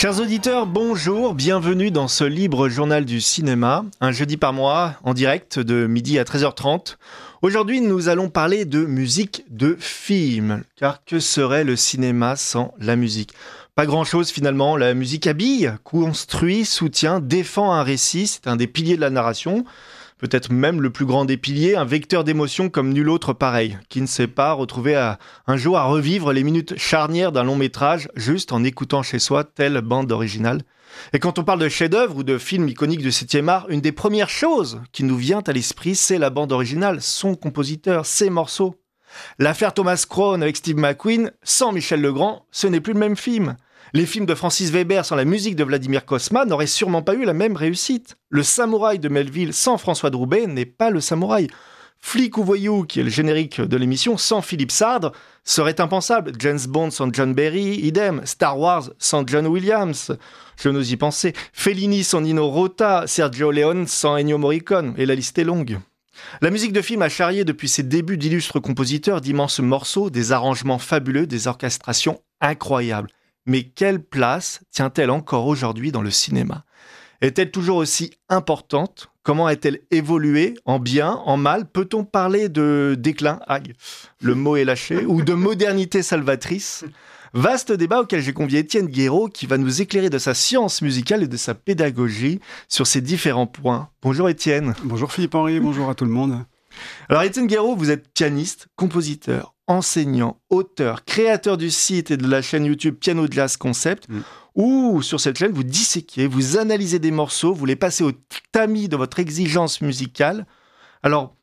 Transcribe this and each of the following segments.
Chers auditeurs, bonjour, bienvenue dans ce libre journal du cinéma, un jeudi par mois, en direct de midi à 13h30. Aujourd'hui, nous allons parler de musique de film, car que serait le cinéma sans la musique ? Pas grand-chose finalement, la musique habille, construit, soutient, défend un récit, c'est un des piliers de la narration, peut-être même le plus grand des piliers, un vecteur d'émotion comme nul autre pareil, qui ne sait pas retrouver un jour à revivre les minutes charnières d'un long métrage juste en écoutant chez soi telle bande originale. Et quand on parle de chef-d'œuvre ou de film iconique du 7e art, une des premières choses qui nous vient à l'esprit, c'est la bande originale, son compositeur, ses morceaux. L'affaire Thomas Crown avec Steve McQueen, sans Michel Legrand, ce n'est plus le même film. Les films de Francis Weber sans la musique de Vladimir Cosma n'auraient sûrement pas eu la même réussite. Le Samouraï de Melville sans François Droubet n'est pas le Samouraï. Flic ou voyou, qui est le générique de l'émission, sans Philippe Sardre, serait impensable. James Bond sans John Barry, idem. Star Wars sans John Williams, je n'ose y penser. Fellini sans Nino Rota, Sergio Leone sans Ennio Morricone, et la liste est longue. La musique de film a charrié depuis ses débuts d'illustres compositeurs d'immenses morceaux, des arrangements fabuleux, des orchestrations incroyables. Mais quelle place tient-elle encore aujourd'hui dans le cinéma ? Est-elle toujours aussi importante ? Comment a-t-elle évolué ? En bien, en mal ? Peut-on parler de déclin ? Aïe, le mot est lâché. Ou de modernité salvatrice ? Vaste débat auquel j'ai convié Étienne Guéraud qui va nous éclairer de sa science musicale et de sa pédagogie sur ces différents points. Bonjour Étienne. Bonjour Philippe-Henri, bonjour à tout le monde. Alors Étienne Guéraud, vous êtes pianiste, compositeur, enseignant, auteur, créateur du site et de la chaîne YouTube Piano Jazz Concept, où sur cette chaîne vous disséquez, vous analysez des morceaux, vous les passez au tamis de votre exigence musicale. Alors,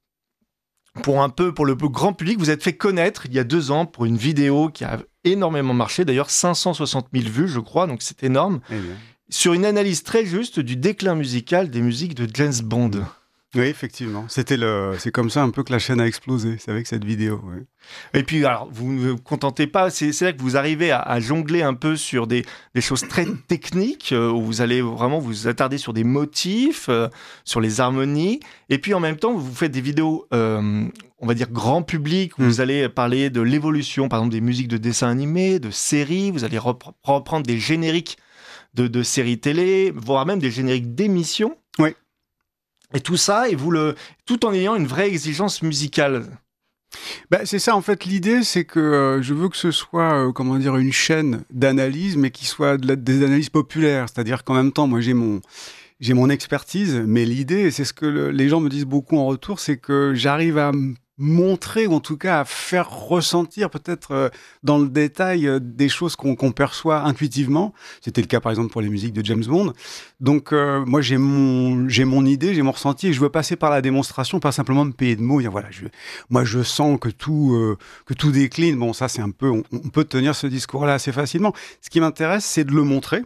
pour le grand public, vous êtes fait connaître il y a 2 ans pour une vidéo qui a énormément marché, d'ailleurs 560 000 vues je crois, donc c'est énorme, sur une analyse très juste du déclin musical des musiques de James Bond. Oui, effectivement. C'est comme ça un peu que la chaîne a explosé. C'est avec cette vidéo. Oui. Et puis, alors, vous ne vous contentez pas. C'est là que vous arrivez à jongler un peu sur des choses très techniques, où vous allez vraiment vous attarder sur des motifs, sur les harmonies. Et puis, en même temps, vous faites des vidéos, on va dire, grand public, où vous allez parler de l'évolution, par exemple, des musiques de dessins animés, de séries. Vous allez reprendre des génériques de séries télé, voire même des génériques d'émissions. Oui. Et tout ça, tout en ayant une vraie exigence musicale. C'est ça, en fait, l'idée, c'est que je veux que ce soit, une chaîne d'analyse, mais qui soit des analyses populaires. C'est-à-dire qu'en même temps, moi, j'ai mon expertise, mais l'idée, c'est ce que les gens me disent beaucoup en retour, c'est que j'arrive à montrer, ou en tout cas à faire ressentir peut-être dans le détail des choses qu'on perçoit intuitivement. C'était le cas par exemple pour les musiques de James Bond. Donc moi j'ai mon idée, j'ai mon ressenti et je veux passer par la démonstration, pas simplement me payer de mots. Voilà, moi je sens que tout décline. Bon, ça c'est un peu, on peut tenir ce discours-là assez facilement. Ce qui m'intéresse, c'est de le montrer,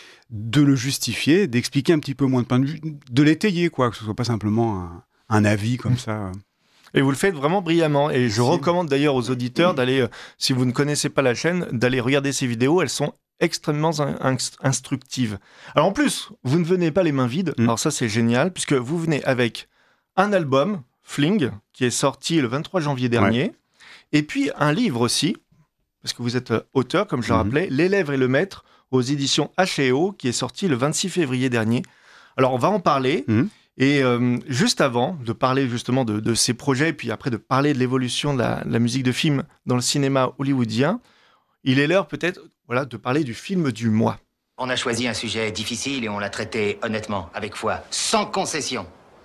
de le justifier, d'expliquer un petit peu moins de point de vue, de l'étayer quoi, que ce soit pas simplement un avis comme ça. Et vous le faites vraiment brillamment. Et je recommande d'ailleurs aux auditeurs d'aller, si vous ne connaissez pas la chaîne, d'aller regarder ces vidéos. Elles sont extrêmement instructives. Alors en plus, vous ne venez pas les mains vides. Alors ça, c'est génial, puisque vous venez avec un album, Fling, qui est sorti le 23 janvier dernier. Ouais. Et puis un livre aussi, parce que vous êtes auteur, comme je le rappelais, L'élève et le maître, aux éditions H&O, qui est sorti le 26 février dernier. Alors on va en parler. Et juste avant de parler justement de ces projets, et puis après de parler de l'évolution de la musique de film dans le cinéma hollywoodien, il est l'heure peut-être de parler du film du mois. On a choisi un sujet difficile et on l'a traité honnêtement, avec foi, sans concession.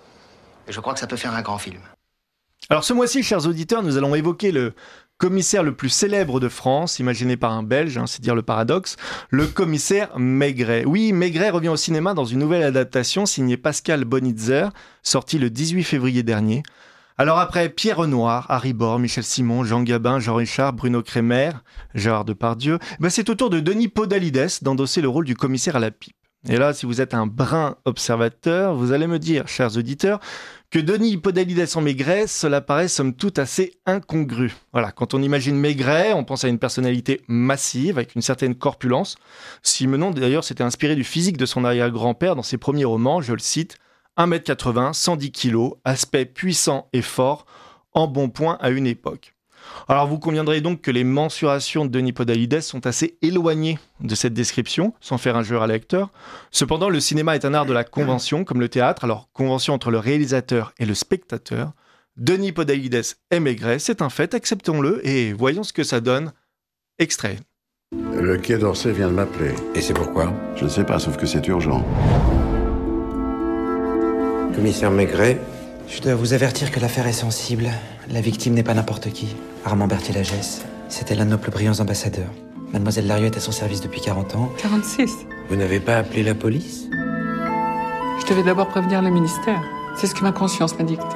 Et je crois que ça peut faire un grand film. Alors ce mois-ci, chers auditeurs, nous allons évoquer le commissaire le plus célèbre de France, imaginé par un Belge, c'est dire le paradoxe, le commissaire Maigret. Oui, Maigret revient au cinéma dans une nouvelle adaptation signée Pascal Bonitzer, sortie le 18 février dernier. Alors après Pierre Renoir, Harry Bor, Michel Simon, Jean Gabin, Jean Richard, Bruno Kremer, Gérard Depardieu, c'est au tour de Denis Podalides d'endosser le rôle du commissaire à la pipe. Et là, si vous êtes un brin observateur, vous allez me dire, chers auditeurs, que Denis Podalides en Maigret, cela paraît somme toute assez incongru. Voilà, quand on imagine Maigret, on pense à une personnalité massive, avec une certaine corpulence. Simenon, d'ailleurs, s'était inspiré du physique de son arrière-grand-père dans ses premiers romans, je le cite, 1m80, 110 kg, aspect puissant et fort, en bon point à une époque. Alors vous conviendrez donc que les mensurations de Denis Podalides sont assez éloignées de cette description, sans faire injure à l'acteur. Cependant, le cinéma est un art de la convention, comme le théâtre, alors convention entre le réalisateur et le spectateur. Denis Podalides est Maigret, c'est un fait, acceptons-le, et voyons ce que ça donne. Extrait. Le Quai d'Orsay vient de m'appeler. Et c'est pourquoi? Je ne sais pas, sauf que c'est urgent. Commissaire Maigret, Je dois vous avertir que l'affaire est sensible. La victime n'est pas n'importe qui. Armand Berthier-Lagesse. C'était l'un de nos plus brillants ambassadeurs. Mademoiselle Larieux est à son service depuis 40 ans. 46. vous n'avez pas appelé la police? Je devais d'abord prévenir le ministère. C'est ce que ma conscience m'a dicté.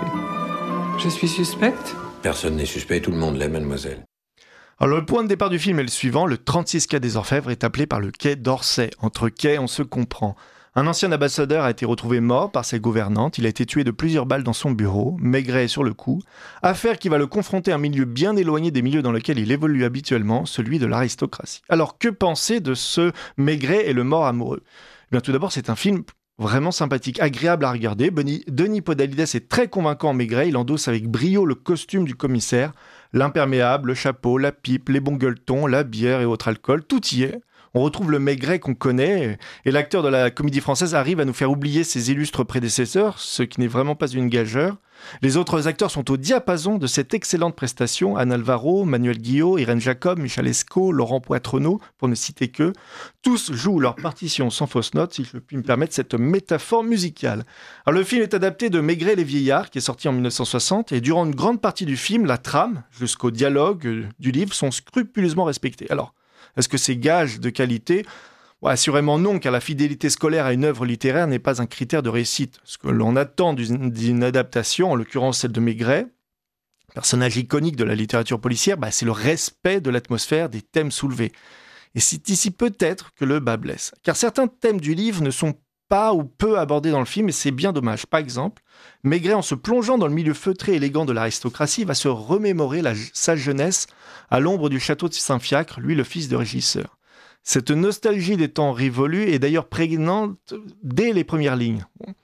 Je suis suspecte. Personne n'est suspect, tout le monde l'est, mademoiselle. Alors le point de départ du film est le suivant, le 36 quai des Orfèvres est appelé par le Quai d'Orsay. Entre quais, on se comprend. Un ancien ambassadeur a été retrouvé mort par ses gouvernantes. Il a été tué de plusieurs balles dans son bureau. Maigret est sur le coup. Affaire qui va le confronter à un milieu bien éloigné des milieux dans lesquels il évolue habituellement, celui de l'aristocratie. Alors que penser de ce Maigret et le mort amoureux ? Eh bien, tout d'abord, c'est un film vraiment sympathique, agréable à regarder. Denis Podalides est très convaincant en Maigret. Il endosse avec brio le costume du commissaire. L'imperméable, le chapeau, la pipe, les bons gueuletons, la bière et autres alcools, tout y est. On retrouve le Maigret qu'on connaît et l'acteur de la Comédie Française arrive à nous faire oublier ses illustres prédécesseurs, ce qui n'est vraiment pas une gageure. Les autres acteurs sont au diapason de cette excellente prestation. Anne Alvaro, Manuel Guillot, Irène Jacob, Michel Escaut, Laurent Poitrenaud, pour ne citer qu'eux. Tous jouent leur partition sans fausse note, si je puis me permettre cette métaphore musicale. Alors, le film est adapté de Maigret et les vieillards, qui est sorti en 1960, et durant une grande partie du film, la trame, jusqu'au dialogue du livre, sont scrupuleusement respectés. Alors, est-ce que c'est gage de qualité ? Assurément non, car la fidélité scolaire à une œuvre littéraire n'est pas un critère de réussite. Ce que l'on attend d'une adaptation, en l'occurrence celle de Maigret, personnage iconique de la littérature policière, c'est le respect de l'atmosphère, des thèmes soulevés. Et c'est ici peut-être que le bas blesse. Car certains thèmes du livre ne sont pas ou peu abordés dans le film, et c'est bien dommage. Par exemple, Maigret, en se plongeant dans le milieu feutré et élégant de l'aristocratie, va se remémorer sa jeunesse à l'ombre du château de Saint-Fiacre, lui le fils de régisseur. Cette nostalgie des temps révolus est d'ailleurs prégnante dès les premières lignes.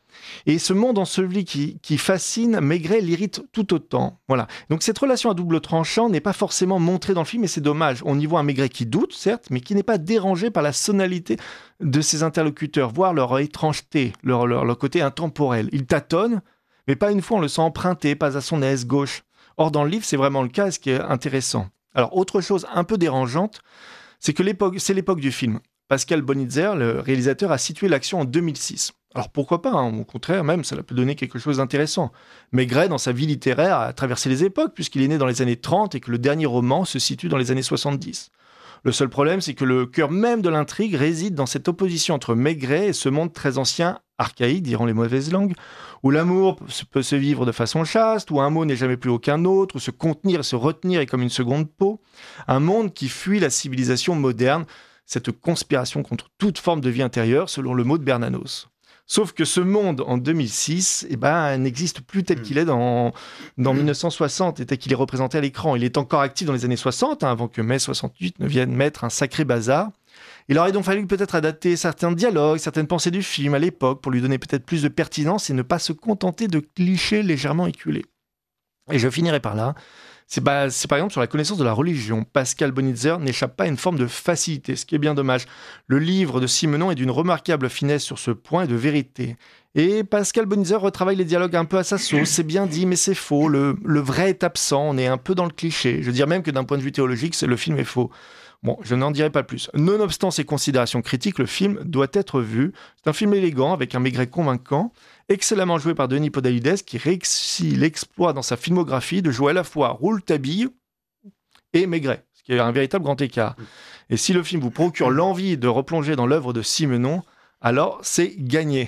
Et ce monde enseveli qui fascine, Maigret l'irrite tout autant. Voilà. Donc cette relation à double tranchant n'est pas forcément montrée dans le film, et c'est dommage. On y voit un Maigret qui doute, certes, mais qui n'est pas dérangé par la sonalité de ses interlocuteurs, voire leur étrangeté, leur côté intemporel. Il tâtonne, mais pas une fois on le sent emprunté, pas à son aise gauche. Or dans le livre, c'est vraiment le cas, ce qui est intéressant. Alors autre chose un peu dérangeante, c'est l'époque du film. Pascal Bonitzer, le réalisateur, a situé l'action en 2006. Alors pourquoi pas, au contraire même, ça peut donner quelque chose d'intéressant. Maigret, dans sa vie littéraire, a traversé les époques, puisqu'il est né dans les années 30 et que le dernier roman se situe dans les années 70. Le seul problème, c'est que le cœur même de l'intrigue réside dans cette opposition entre Maigret et ce monde très ancien, archaïque, diront les mauvaises langues, où l'amour peut se vivre de façon chaste, où un mot n'est jamais plus aucun autre, où se contenir et se retenir est comme une seconde peau. Un monde qui fuit la civilisation moderne, cette conspiration contre toute forme de vie intérieure, selon le mot de Bernanos. Sauf que ce monde, en 2006, n'existe plus tel qu'il est dans 1960 et tel qu'il est représenté à l'écran. Il est encore actif dans les années 60, avant que mai 68 ne vienne mettre un sacré bazar. Il aurait donc fallu peut-être adapter certains dialogues, certaines pensées du film à l'époque pour lui donner peut-être plus de pertinence et ne pas se contenter de clichés légèrement éculés. Et je finirai par là. C'est par exemple sur la connaissance de la religion. Pascal Bonitzer n'échappe pas à une forme de facilité, ce qui est bien dommage. Le livre de Simenon est d'une remarquable finesse sur ce point et de vérité. Et Pascal Bonitzer retravaille les dialogues un peu à sa sauce. C'est bien dit, mais c'est faux. Le vrai est absent. On est un peu dans le cliché. Je veux dire même que d'un point de vue théologique, le film est faux. Bon, je n'en dirai pas plus. Nonobstant ces considérations critiques, le film doit être vu. C'est un film élégant, avec un Maigret convaincant, excellemment joué par Denis Podalides, qui réussit l'exploit dans sa filmographie de jouer à la fois Rouletabille et Maigret, ce qui est un véritable grand écart. Et si le film vous procure l'envie de replonger dans l'œuvre de Simenon, alors c'est gagné.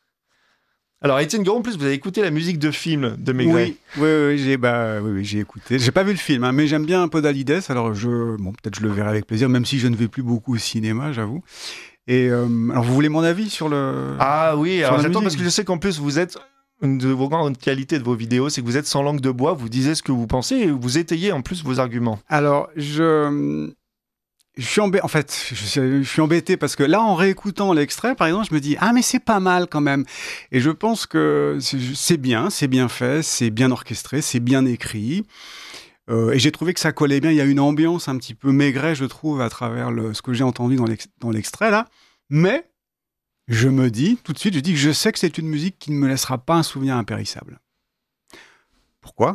Alors, Étienne Goron, en plus, vous avez écouté la musique de film de Maigret. Oui, j'ai écouté. J'ai pas vu le film, mais j'aime bien Podalides. Alors, peut-être je le verrai avec plaisir, même si je ne vais plus beaucoup au cinéma, j'avoue. Et alors, vous voulez mon avis sur le... Ah oui, alors j'attends musique, parce que je sais qu'en plus, vous êtes... Une de vos grandes qualités de vos vidéos, c'est que vous êtes sans langue de bois, vous disiez ce que vous pensez et vous étayez en plus vos arguments. Alors, je suis embêté parce que là, en réécoutant l'extrait, par exemple, je me dis « Ah, mais c'est pas mal quand même !» Et je pense que c'est bien fait, c'est bien orchestré, c'est bien écrit. Et j'ai trouvé que ça collait bien. Il y a une ambiance un petit peu Maigret, je trouve, à travers ce que j'ai entendu dans l'extrait là. Mais je me dis tout de suite, je sais que c'est une musique qui ne me laissera pas un souvenir impérissable. Pourquoi ?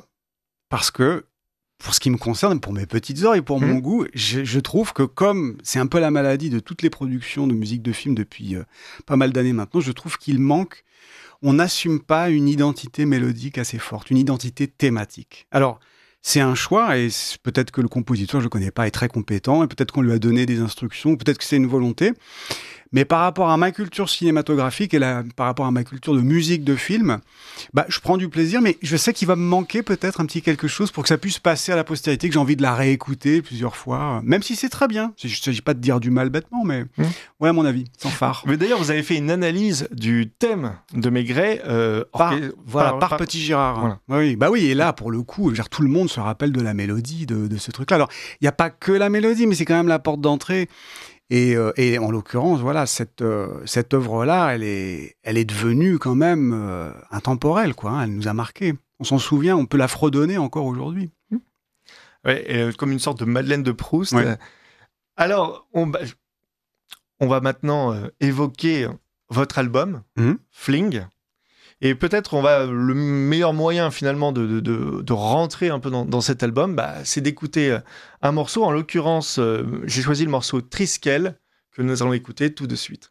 Parce que pour ce qui me concerne, pour mes petites oreilles, pour mon goût, je trouve que comme c'est un peu la maladie de toutes les productions de musique de film depuis pas mal d'années maintenant, je trouve qu'il manque, on n'assume pas une identité mélodique assez forte, une identité thématique. Alors, c'est un choix et peut-être que le compositeur, je ne connais pas, est très compétent et peut-être qu'on lui a donné des instructions, peut-être que c'est une volonté. Mais par rapport à ma culture cinématographique et par rapport à ma culture de musique de film, je prends du plaisir, mais je sais qu'il va me manquer peut-être un petit quelque chose pour que ça puisse passer à la postérité, que j'ai envie de la réécouter plusieurs fois, même si c'est très bien. Il ne s'agit pas de dire du mal bêtement, mais ouais, à mon avis, sans phare. Mais d'ailleurs, vous avez fait une analyse du thème de Maigret par Petit Girard. Voilà. Oui, et là, pour le coup, tout le monde se rappelle de la mélodie de ce truc-là. Alors, il n'y a pas que la mélodie, mais c'est quand même la porte d'entrée. Et en l'occurrence, voilà, cette œuvre-là, elle est devenue quand même intemporelle, quoi. Hein, elle nous a marqués. On s'en souvient, on peut la fredonner encore aujourd'hui. Ouais, comme une sorte de Madeleine de Proust. Ouais. Alors, on va maintenant évoquer votre album, Fling. Et peut-être le meilleur moyen finalement de rentrer un peu dans cet album, c'est d'écouter un morceau. En l'occurrence, j'ai choisi le morceau Triskel que nous allons écouter tout de suite.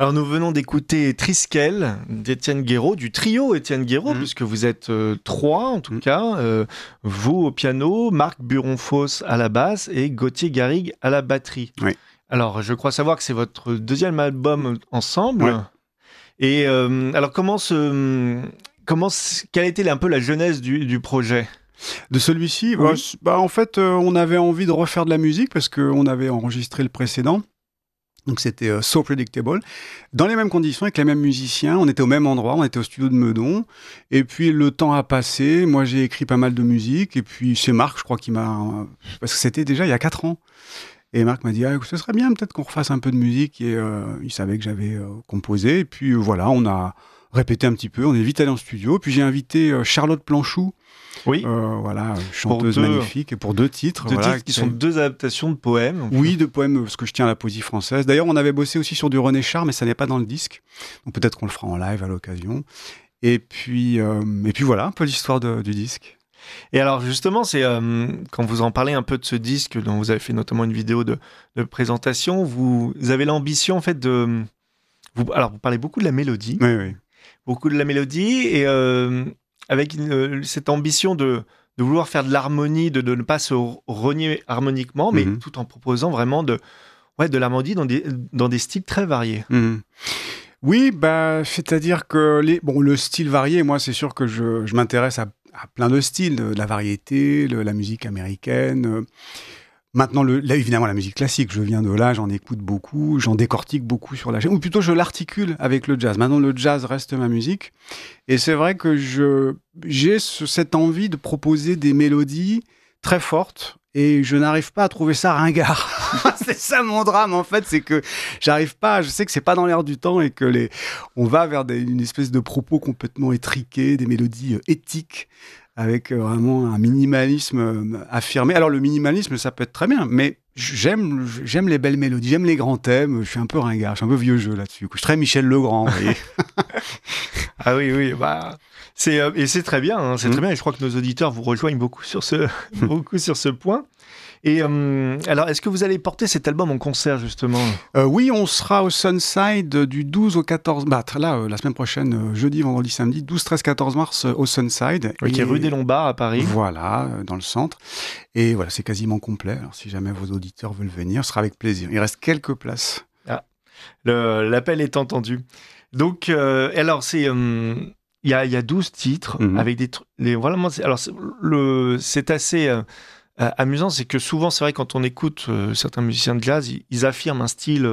Alors nous venons d'écouter Triskel d'Étienne Guéraud, du trio Étienne Guéraud, puisque vous êtes 3 en tout cas, vous au piano, Marc Buron-Fosse à la basse et Gauthier Garrigue à la batterie. Oui. Alors je crois savoir que c'est votre deuxième album ensemble. Ouais. Et alors quelle a été un peu la genèse du projet ? De celui-ci, Oui. en fait, on avait envie de refaire de la musique parce qu'on avait enregistré le précédent. Donc c'était So Predictable, dans les mêmes conditions, avec les mêmes musiciens, on était au même endroit, on était au studio de Meudon, et puis le temps a passé, moi j'ai écrit pas mal de musique, et puis c'est Marc, je crois, qui m'a... Parce que c'était déjà il y a 4 ans, et Marc m'a dit « ce serait bien peut-être qu'on refasse un peu de musique », et il savait que j'avais composé, et puis voilà, on a répété un petit peu, on est vite allé en studio, puis j'ai invité Charlotte Planchou, Oui. voilà, chanteuse magnifique, et pour 2 titres. Titres qui sont 2 adaptations de poèmes. Oui, de poèmes, parce que je tiens à la poésie française. D'ailleurs, on avait bossé aussi sur du René Char, mais ça n'est pas dans le disque. Donc peut-être qu'on le fera en live à l'occasion. Et puis voilà, un peu l'histoire du disque. Et alors justement, c'est quand vous en parlez un peu de ce disque, dont vous avez fait notamment une vidéo de présentation, vous avez l'ambition en fait vous parlez beaucoup de la mélodie. Oui. Beaucoup de la mélodie et avec cette ambition de vouloir faire de l'harmonie, de ne pas se renier harmoniquement, mais tout en proposant vraiment de l'harmonie dans des styles très variés. Oui, c'est-à-dire que le style varié, moi c'est sûr que je m'intéresse à plein de styles, de la variété, la musique américaine. Maintenant, là, évidemment, la musique classique, je viens de là, j'en écoute beaucoup, j'en décortique beaucoup sur la chaîne, ou plutôt je l'articule avec le jazz. Maintenant, le jazz reste ma musique, et c'est vrai que j'ai cette envie de proposer des mélodies très fortes, et je n'arrive pas à trouver ça ringard. C'est ça mon drame, en fait, c'est que j'arrive pas, je sais que c'est pas dans l'air du temps, et que on va vers une espèce de propos complètement étriqués, des mélodies éthiques, avec vraiment un minimalisme affirmé. Alors le minimalisme, ça peut être très bien, mais j'aime les belles mélodies, j'aime les grands thèmes, je suis un peu ringard, je suis un peu vieux jeu là-dessus. Je suis très Michel Legrand, vous voyez. Ah oui, et c'est très bien, hein, c'est très bien, et je crois que nos auditeurs vous rejoignent beaucoup sur ce point. Et alors, est-ce que vous allez porter cet album en concert, justement ? Oui, on sera au Sunside du 12 au 14... la semaine prochaine, jeudi, vendredi, samedi, 12, 13, 14 mars, au Sunside. Qui est rue des Lombards, à Paris. Voilà, dans le centre. Et voilà, c'est quasiment complet. Alors, si jamais vos auditeurs veulent venir, ce sera avec plaisir. Il reste quelques places. Ah, l'appel est entendu. Donc, alors, c'est... Il y a 12 titres, avec c'est assez... amusant, c'est que souvent, c'est vrai, quand on écoute certains musiciens de jazz, ils affirment un style,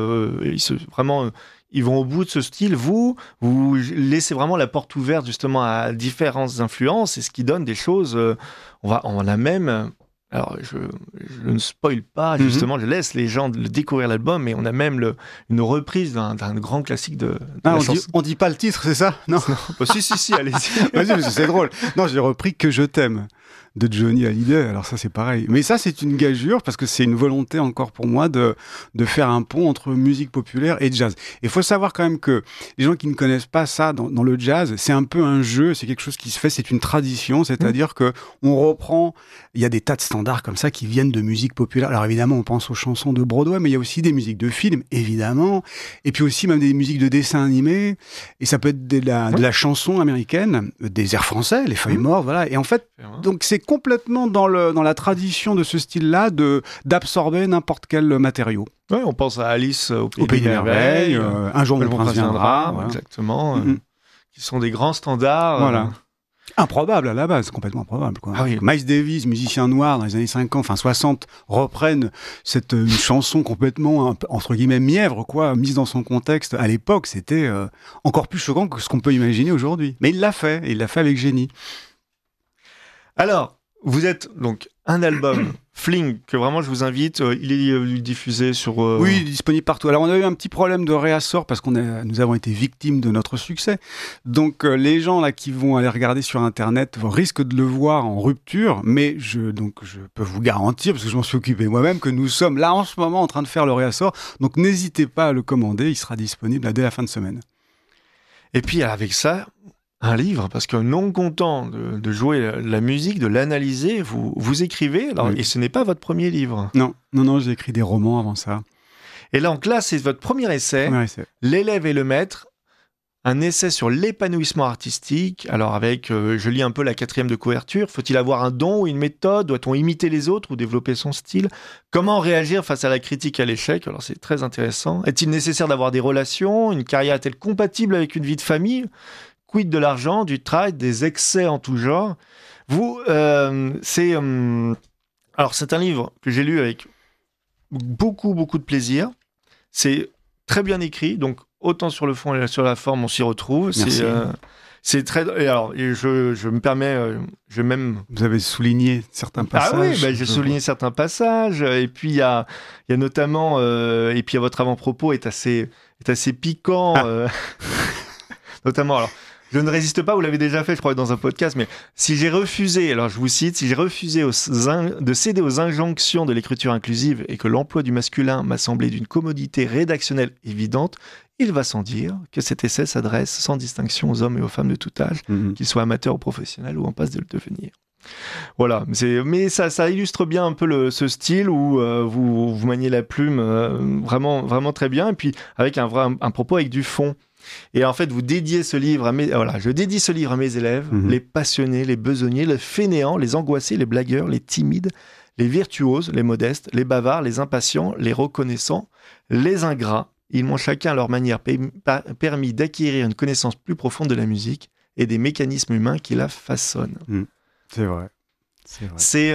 ils vont au bout de ce style. Vous laissez vraiment la porte ouverte justement à différentes influences, et ce qui donne des choses. On a même, alors je ne spoil pas, justement, je laisse les gens découvrir l'album, mais on a même une reprise d'un grand classique de on dit pas le titre, c'est ça ? Non. Si, allez-y. Vas-y, parce que c'est drôle. Non, j'ai repris Que je t'aime de Johnny Hallyday, alors ça c'est pareil. Mais ça c'est une gageure, parce que c'est une volonté encore pour moi de faire un pont entre musique populaire et jazz. Il faut savoir quand même que les gens qui ne connaissent pas ça dans le jazz, c'est un peu un jeu, c'est quelque chose qui se fait, c'est une tradition, c'est-à-dire que on reprend, il y a des tas de standards comme ça qui viennent de musique populaire. Alors évidemment on pense aux chansons de Broadway, mais il y a aussi des musiques de films, évidemment, et puis aussi même des musiques de dessins animés, et ça peut être de la chanson américaine, des airs français, les feuilles mortes, voilà. Et en fait, donc c'est complètement dans la tradition de ce style-là d'absorber n'importe quel matériau. Ouais, on pense à Alice au Pays des Merveilles, Un jour mon prince viendra, voilà. Exactement, qui sont des grands standards. Voilà. Improbable à la base, complètement improbable, quoi. Ah oui. Miles Davis, musicien noir dans les années 50, enfin 60, reprennent une chanson complètement, entre guillemets, mièvre, quoi, mise dans son contexte. À l'époque, c'était encore plus choquant que ce qu'on peut imaginer aujourd'hui. Mais il l'a fait, et il l'a fait avec génie. Alors, vous êtes donc un album Fling que vraiment je vous invite. Il est diffusé sur. Oui, il est disponible partout. Alors on a eu un petit problème de réassort parce nous avons été victimes de notre succès. Donc les gens là qui vont aller regarder sur Internet risquent de le voir en rupture, mais je peux vous garantir, parce que je m'en suis occupé moi-même, que nous sommes là en ce moment en train de faire le réassort. Donc n'hésitez pas à le commander. Il sera disponible dès la fin de semaine. Et puis avec ça, un livre, parce que non content de jouer la musique, de l'analyser, vous écrivez, alors, oui. Et ce n'est pas votre premier livre. Non, j'ai écrit des romans avant ça. Et là, en classe, c'est votre premier essai, Premier essai. L'élève et le maître, un essai sur l'épanouissement artistique. Alors avec, je lis un peu la 4e de couverture, faut-il avoir un don ou une méthode? Doit-on imiter les autres ou développer son style? Comment réagir face à la critique et à l'échec? Alors c'est très intéressant. Est-il nécessaire d'avoir des relations? Une carrière est-elle compatible avec une vie de famille? Quid de l'argent, du travail, des excès en tout genre? Alors c'est un livre que j'ai lu avec beaucoup de plaisir. C'est très bien écrit, donc autant sur le fond et sur la forme, on s'y retrouve. Merci. C'est très. Et je me permets, je même. Vous avez souligné certains passages. Ah oui, j'ai souligné certains passages. Et puis il y a notamment, et puis votre avant-propos est assez piquant, notamment. Alors, je ne résiste pas. Vous l'avez déjà fait, je crois, dans un podcast. Mais si j'ai refusé, alors je vous cite, si j'ai refusé de céder aux injonctions de l'écriture inclusive et que l'emploi du masculin m'a semblé d'une commodité rédactionnelle évidente, il va sans dire que cet essai s'adresse sans distinction aux hommes et aux femmes de tout âge, qu'ils soient amateurs ou professionnels ou en passe de le devenir. Voilà, mais ça illustre bien un peu ce style où vous maniez la plume vraiment très bien, et puis avec un propos avec du fond. Et en fait, vous dédiez ce livre je dédie ce livre à mes élèves, les passionnés, les besogniers, les fainéants, les angoissés, les blagueurs, les timides, les virtuoses, les modestes, les bavards, les impatients, les reconnaissants, les ingrats. Ils m'ont chacun à leur manière permis d'acquérir une connaissance plus profonde de la musique et des mécanismes humains qui la façonnent. C'est vrai. C'est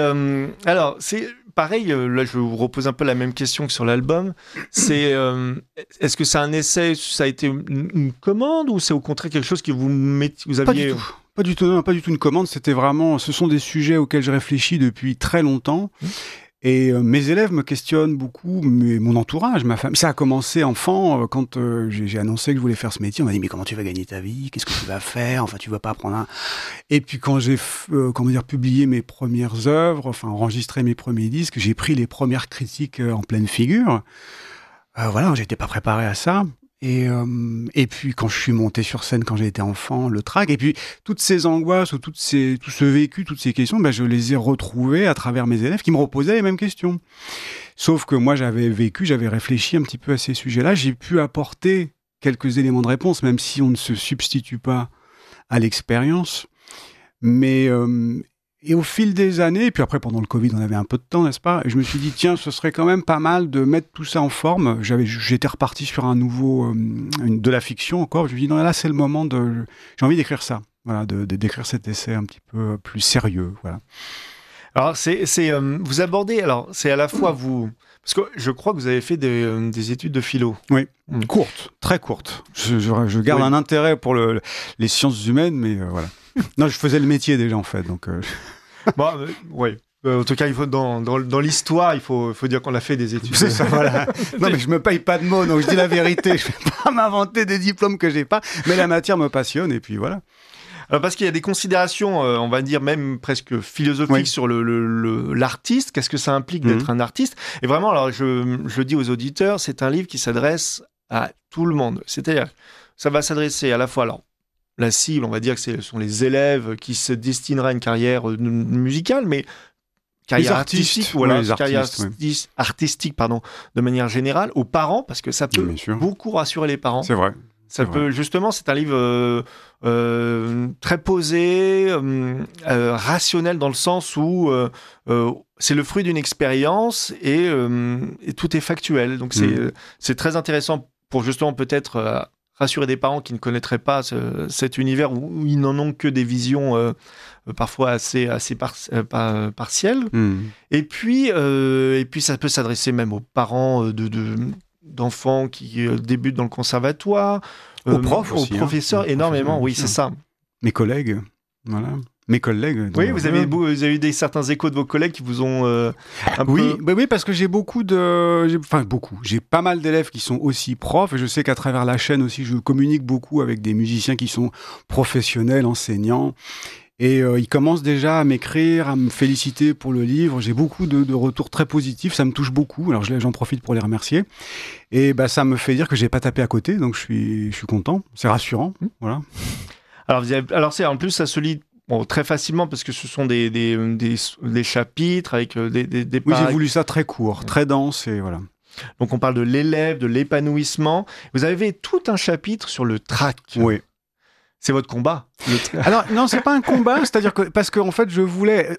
pareil, là je vous repose un peu la même question que sur l'album. Est-ce que c'est un essai, ça a été une commande, ou c'est au contraire quelque chose que vous aviez... Pas du tout une commande, c'était vraiment, ce sont des sujets auxquels je réfléchis depuis très longtemps. Et mes élèves me questionnent beaucoup, mais mon entourage, ma famille. Ça a commencé enfant, quand j'ai annoncé que je voulais faire ce métier. On m'a dit, mais comment tu vas gagner ta vie? Qu'est-ce que tu vas faire? Enfin, tu vas pas apprendre un... Et puis quand j'ai publié mes premières œuvres, enregistré mes premiers disques, j'ai pris les premières critiques en pleine figure. Voilà, j'étais pas préparé à ça. Et puis quand je suis monté sur scène quand j'ai été enfant, le trac, et puis toutes ces angoisses ou tout ce vécu, toutes ces questions, je les ai retrouvées à travers mes élèves qui me reposaient les mêmes questions. Sauf que moi j'avais réfléchi un petit peu à ces sujets-là, j'ai pu apporter quelques éléments de réponse, même si on ne se substitue pas à l'expérience. Mais et au fil des années, et puis après pendant le Covid, on avait un peu de temps, n'est-ce pas? Et je me suis dit, tiens, ce serait quand même pas mal de mettre tout ça en forme. J'étais reparti sur un nouveau, de la fiction encore. Je me suis dit, non, là, c'est le moment j'ai envie d'écrire ça. Voilà, d'écrire cet essai un petit peu plus sérieux, voilà. Alors, vous abordez, alors, c'est à la fois vous, parce que je crois que vous avez fait des études de philo. Oui, courtes, très courtes. Je garde un intérêt pour les sciences humaines, mais voilà. Non, je faisais le métier déjà, en fait, donc... Oui. En tout cas, il faut dans l'histoire, il faut dire qu'on a fait des études. C'est ça, voilà. Non, mais je me paye pas de mots, donc je dis la vérité. Je vais pas m'inventer des diplômes que j'ai pas, mais la matière me passionne, et puis voilà. Alors parce qu'il y a des considérations, on va dire même presque philosophiques sur l'artiste. Qu'est-ce que ça implique d'être un artiste? Et vraiment, alors je dis aux auditeurs, c'est un livre qui s'adresse à tout le monde. C'est-à-dire, ça va s'adresser à la fois, alors, la cible, on va dire que ce sont les élèves qui se destineraient à une carrière musicale, mais carrière artistique, artistique, de manière générale, aux parents, parce que ça peut beaucoup rassurer les parents. C'est vrai. Justement, c'est un livre très posé, rationnel dans le sens où c'est le fruit d'une expérience et tout est factuel. Donc c'est très intéressant pour justement peut-être rassurer des parents qui ne connaîtraient pas cet univers où ils n'en ont que des visions parfois assez partielles. Et puis ça peut s'adresser même aux parents d'enfants qui débutent dans le conservatoire, aux profs aux aussi, professeurs, énormément, oui, c'est ça. Mes collègues, voilà. Mes collègues. Oui, vous avez eu certains échos de vos collègues qui vous ont Oui, parce que j'ai j'ai pas mal d'élèves qui sont aussi profs, et je sais qu'à travers la chaîne aussi, je communique beaucoup avec des musiciens qui sont professionnels, enseignants, et ils commencent déjà à m'écrire, à me féliciter pour le livre. J'ai beaucoup de retours très positifs, ça me touche beaucoup, alors j'en profite pour les remercier, et ça me fait dire que j'ai pas tapé à côté, donc je suis content, c'est rassurant, voilà. Alors en plus, ça se lit très facilement parce que ce sont des chapitres avec des Oui, j'ai voulu ça très court, très dense, et voilà. Donc on parle de l'élève, de l'épanouissement. Vous avez tout un chapitre sur le trac. Oui. C'est votre combat. Alors non, c'est pas un combat, c'est-à-dire que parce qu'en fait je voulais,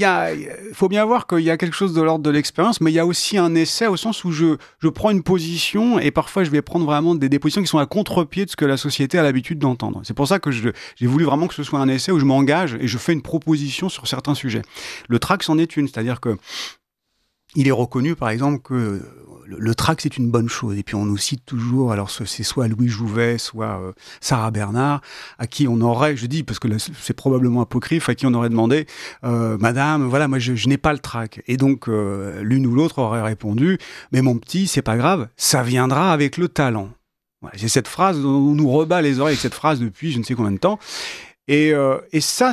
faut bien voir qu'il y a quelque chose de l'ordre de l'expérience, mais il y a aussi un essai au sens où je prends une position et parfois je vais prendre vraiment des positions qui sont à contre-pied de ce que la société a l'habitude d'entendre. C'est pour ça que j'ai voulu vraiment que ce soit un essai où je m'engage et je fais une proposition sur certains sujets. Le trac c'en est une, c'est-à-dire que il est reconnu, par exemple, que le trac, c'est une bonne chose. Et puis, on nous cite toujours, alors c'est soit Louis Jouvet, soit Sarah Bernard, à qui on aurait, je dis, parce que là, c'est probablement apocryphe, à qui on aurait demandé, Madame, voilà, moi, je n'ai pas le trac. Et donc, l'une ou l'autre aurait répondu, mais mon petit, c'est pas grave, ça viendra avec le talent. Voilà, j'ai cette phrase, on nous rebat les oreilles avec cette phrase depuis je ne sais combien de temps. Et ça,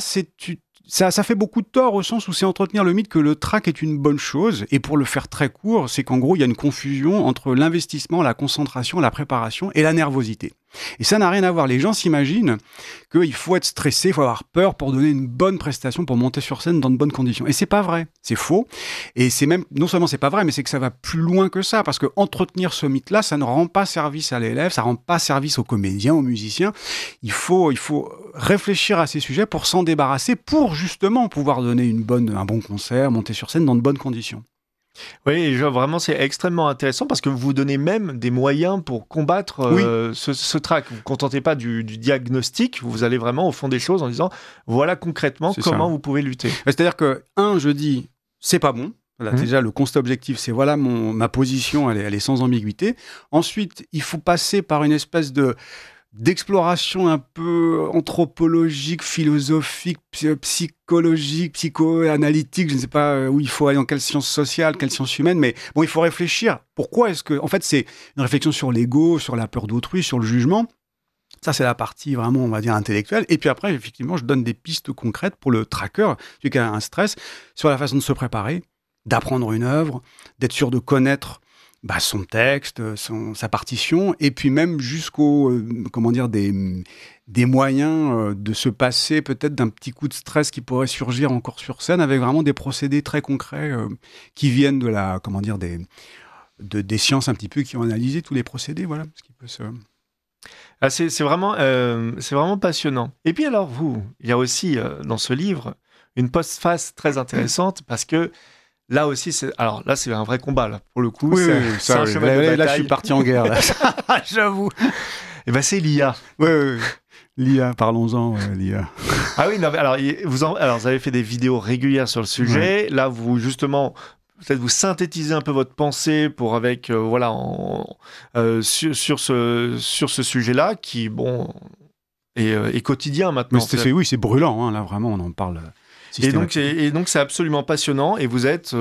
ça fait beaucoup de tort au sens où c'est entretenir le mythe que le trac est une bonne chose. Et pour le faire très court, c'est qu'en gros, il y a une confusion entre l'investissement, la concentration, la préparation et la nervosité. Et ça n'a rien à voir. Les gens s'imaginent qu'il faut être stressé, il faut avoir peur pour donner une bonne prestation, pour monter sur scène dans de bonnes conditions. Et c'est pas vrai. C'est faux. Et c'est même, non seulement c'est pas vrai, mais c'est que ça va plus loin que ça. Parce que entretenir ce mythe-là, ça ne rend pas service à l'élève, ça rend pas service aux comédiens, aux musiciens. Il faut réfléchir à ces sujets pour s'en débarrasser, pour justement pouvoir donner un bon concert, monter sur scène dans de bonnes conditions. Oui, vraiment, c'est extrêmement intéressant parce que vous vous donnez même des moyens pour combattre ce trac. Vous ne vous contentez pas du diagnostic, vous allez vraiment au fond des choses en disant voilà concrètement comment vous pouvez lutter. C'est-à-dire que, je dis, c'est pas bon. Voilà, déjà, le constat objectif, c'est voilà ma position, elle est sans ambiguïté. Ensuite, il faut passer par une espèce d'exploration un peu anthropologique, philosophique, psychologique, psychoanalytique, je ne sais pas où il faut aller, dans quelle science sociale, quelle science humaine, mais bon, il faut réfléchir. Pourquoi est-ce que... En fait, c'est une réflexion sur l'ego, sur la peur d'autrui, sur le jugement. Ça, c'est la partie vraiment, on va dire, intellectuelle. Et puis après, effectivement, je donne des pistes concrètes pour le tracker, celui qui a un stress, sur la façon de se préparer, d'apprendre une œuvre, d'être sûr de connaître son texte, sa partition, et puis même jusqu'au, des moyens de se passer peut-être d'un petit coup de stress qui pourrait surgir encore sur scène, avec vraiment des procédés très concrets qui viennent des sciences un petit peu qui ont analysé tous les procédés, voilà. Ce qui peut se... c'est vraiment passionnant. Et puis alors il y a aussi dans ce livre une postface très intéressante parce que là aussi, c'est un vrai combat, là, pour le coup. Oui, c'est un cheval de bataille. Là, je suis parti en guerre, là. J'avoue. Et ben, c'est l'IA. Oui. L'IA, parlons-en, l'IA. Ah oui, non, alors, vous avez fait des vidéos régulières sur le sujet. Ouais. Là, peut-être vous synthétisez un peu votre pensée sur ce sujet-là, qui, est quotidien maintenant. Mais c'est brûlant, hein, là, vraiment, on en parle... Et donc, c'est absolument passionnant. Et vous êtes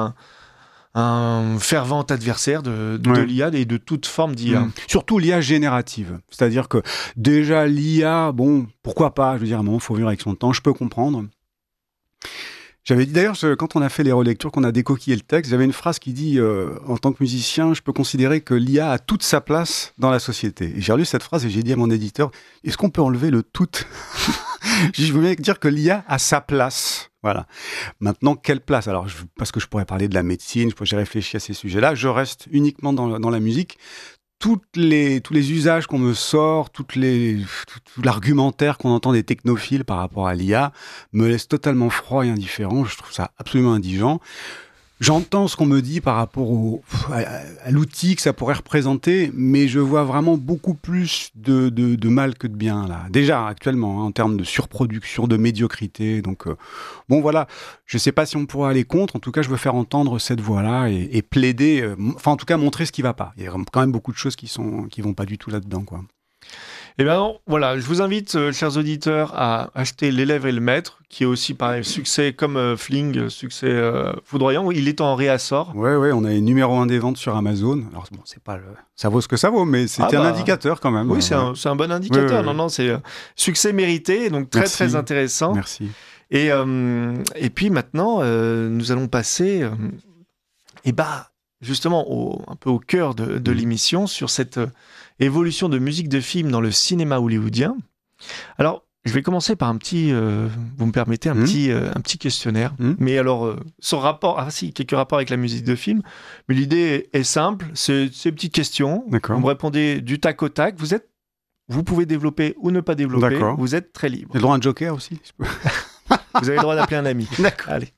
un fervent adversaire de l'IA et de toute forme d'IA. Surtout l'IA générative. C'est-à-dire que déjà, l'IA, pourquoi pas, je veux dire, à un moment, il faut vivre avec son temps, je peux comprendre. J'avais dit d'ailleurs, quand on a fait les relectures, qu'on a décoquillé le texte, j'avais une phrase qui dit en tant que musicien, je peux considérer que l'IA a toute sa place dans la société. Et j'ai relu cette phrase et j'ai dit à mon éditeur, est-ce qu'on peut enlever le tout? Je voulais dire que l'IA a sa place. Voilà. Maintenant, quelle place? Alors, parce que je pourrais parler de la médecine, j'ai réfléchi à ces sujets-là, je reste uniquement dans la musique. Tous les usages qu'on me sort, tout l'argumentaire qu'on entend des technophiles par rapport à l'IA me laisse totalement froid et indifférent. Je trouve ça absolument indigent. J'entends ce qu'on me dit par rapport à l'outil que ça pourrait représenter, mais je vois vraiment beaucoup plus de mal que de bien, là. Déjà, actuellement, en termes de surproduction, de médiocrité. Donc, voilà. Je ne sais pas si on pourra aller contre. En tout cas, je veux faire entendre cette voix-là et plaider, en tout cas, montrer ce qui ne va pas. Il y a quand même beaucoup de choses qui vont pas du tout là-dedans, quoi. Et bien voilà, je vous invite, chers auditeurs, à acheter L'élève et le maître, qui est aussi pareil, succès comme Fling, succès foudroyant. Il est en réassort. Oui, on a les numéro 1 des ventes sur Amazon. Alors c'est pas ça vaut ce que ça vaut, mais c'était un indicateur quand même. Oui, c'est un bon indicateur. Oui. Non, c'est succès mérité, donc très très intéressant. Merci. Et puis maintenant, nous allons passer, justement un peu au cœur de l'émission sur cette évolution de musique de film dans le cinéma hollywoodien. Alors, Je vais commencer par vous me permettez, un petit questionnaire. Mais alors, sans rapport, quelques rapports avec la musique de film. Mais l'idée est simple, c'est une petite question. D'accord. Vous me répondez du tac au tac. Vous pouvez développer ou ne pas développer. D'accord. Vous êtes très libre. J'ai le droit à un joker aussi. Vous avez le droit d'appeler un ami. D'accord. Allez.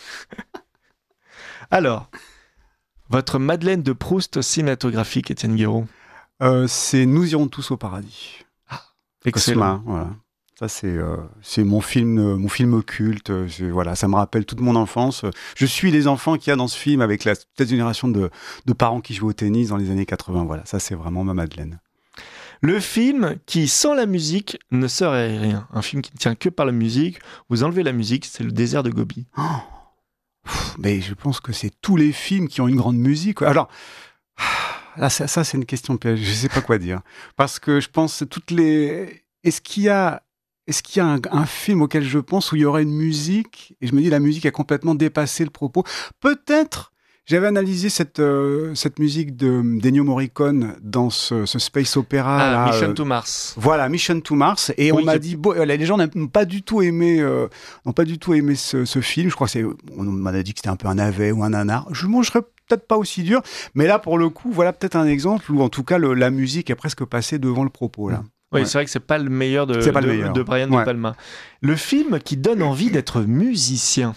Alors, votre Madeleine de Proust cinématographique, Étienne Guéraud. C'est Nous irons tous au paradis. Excellent. Cosma, voilà. Ça, c'est mon film culte. Voilà, ça me rappelle toute mon enfance. Je suis les enfants qu'il y a dans ce film avec cette génération de parents qui jouent au tennis dans les années 80. Voilà, ça, c'est vraiment ma Madeleine. Le film qui, sans la musique, ne serait rien. Un film qui ne tient que par la musique. Vous enlevez la musique, c'est Le désert de Gobi. Mais je pense que c'est tous les films qui ont une grande musique. Alors, là, ça c'est une question piège. Je sais pas quoi dire. Parce que je pense Est-ce qu'il y a un film auquel je pense où il y aurait une musique et je me dis la musique a complètement dépassé le propos. Peut-être, j'avais analysé cette musique d'Ennio Morricone dans ce space opéra. Mission to Mars. Voilà, Mission to Mars. Et on m'a dit, les gens n'ont pas du tout aimé ce film. Je crois on m'a dit que c'était un peu un navet ou un nanar. Je serais peut-être pas aussi dur, mais là pour le coup, voilà peut-être un exemple où en tout cas la musique est presque passée devant le propos là. Oui, c'est vrai que c'est pas le meilleur de Brian De Palma. Le film qui donne envie d'être musicien.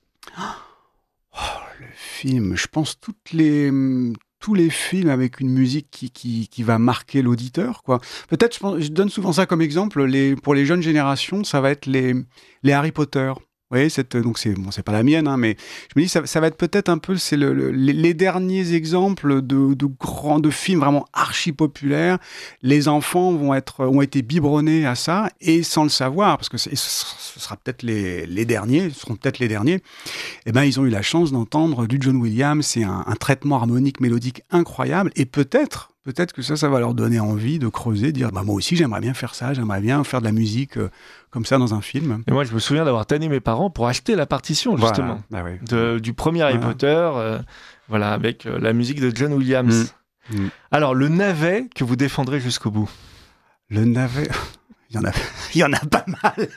Le film, je pense tous les films avec une musique qui va marquer l'auditeur, quoi. Peut-être, je donne souvent ça comme exemple. Pour les jeunes générations, ça va être les Harry Potter. Vous voyez, donc c'est pas la mienne, hein, mais je me dis ça va être peut-être un peu les derniers exemples de films vraiment archi populaires. Les enfants ont été biberonnés à ça et sans le savoir, parce que ce sera peut-être les derniers, ce seront peut-être les derniers. Eh ben ils ont eu la chance d'entendre du John Williams, c'est un traitement harmonique mélodique incroyable et peut-être que ça va leur donner envie de creuser, de dire moi aussi j'aimerais bien faire ça, j'aimerais bien faire de la musique comme ça dans un film. Et moi je me souviens d'avoir tanné mes parents pour acheter la partition justement du premier Harry Potter, avec la musique de John Williams. Alors le navet que vous défendrez jusqu'au bout. Le navet, il y en a pas mal.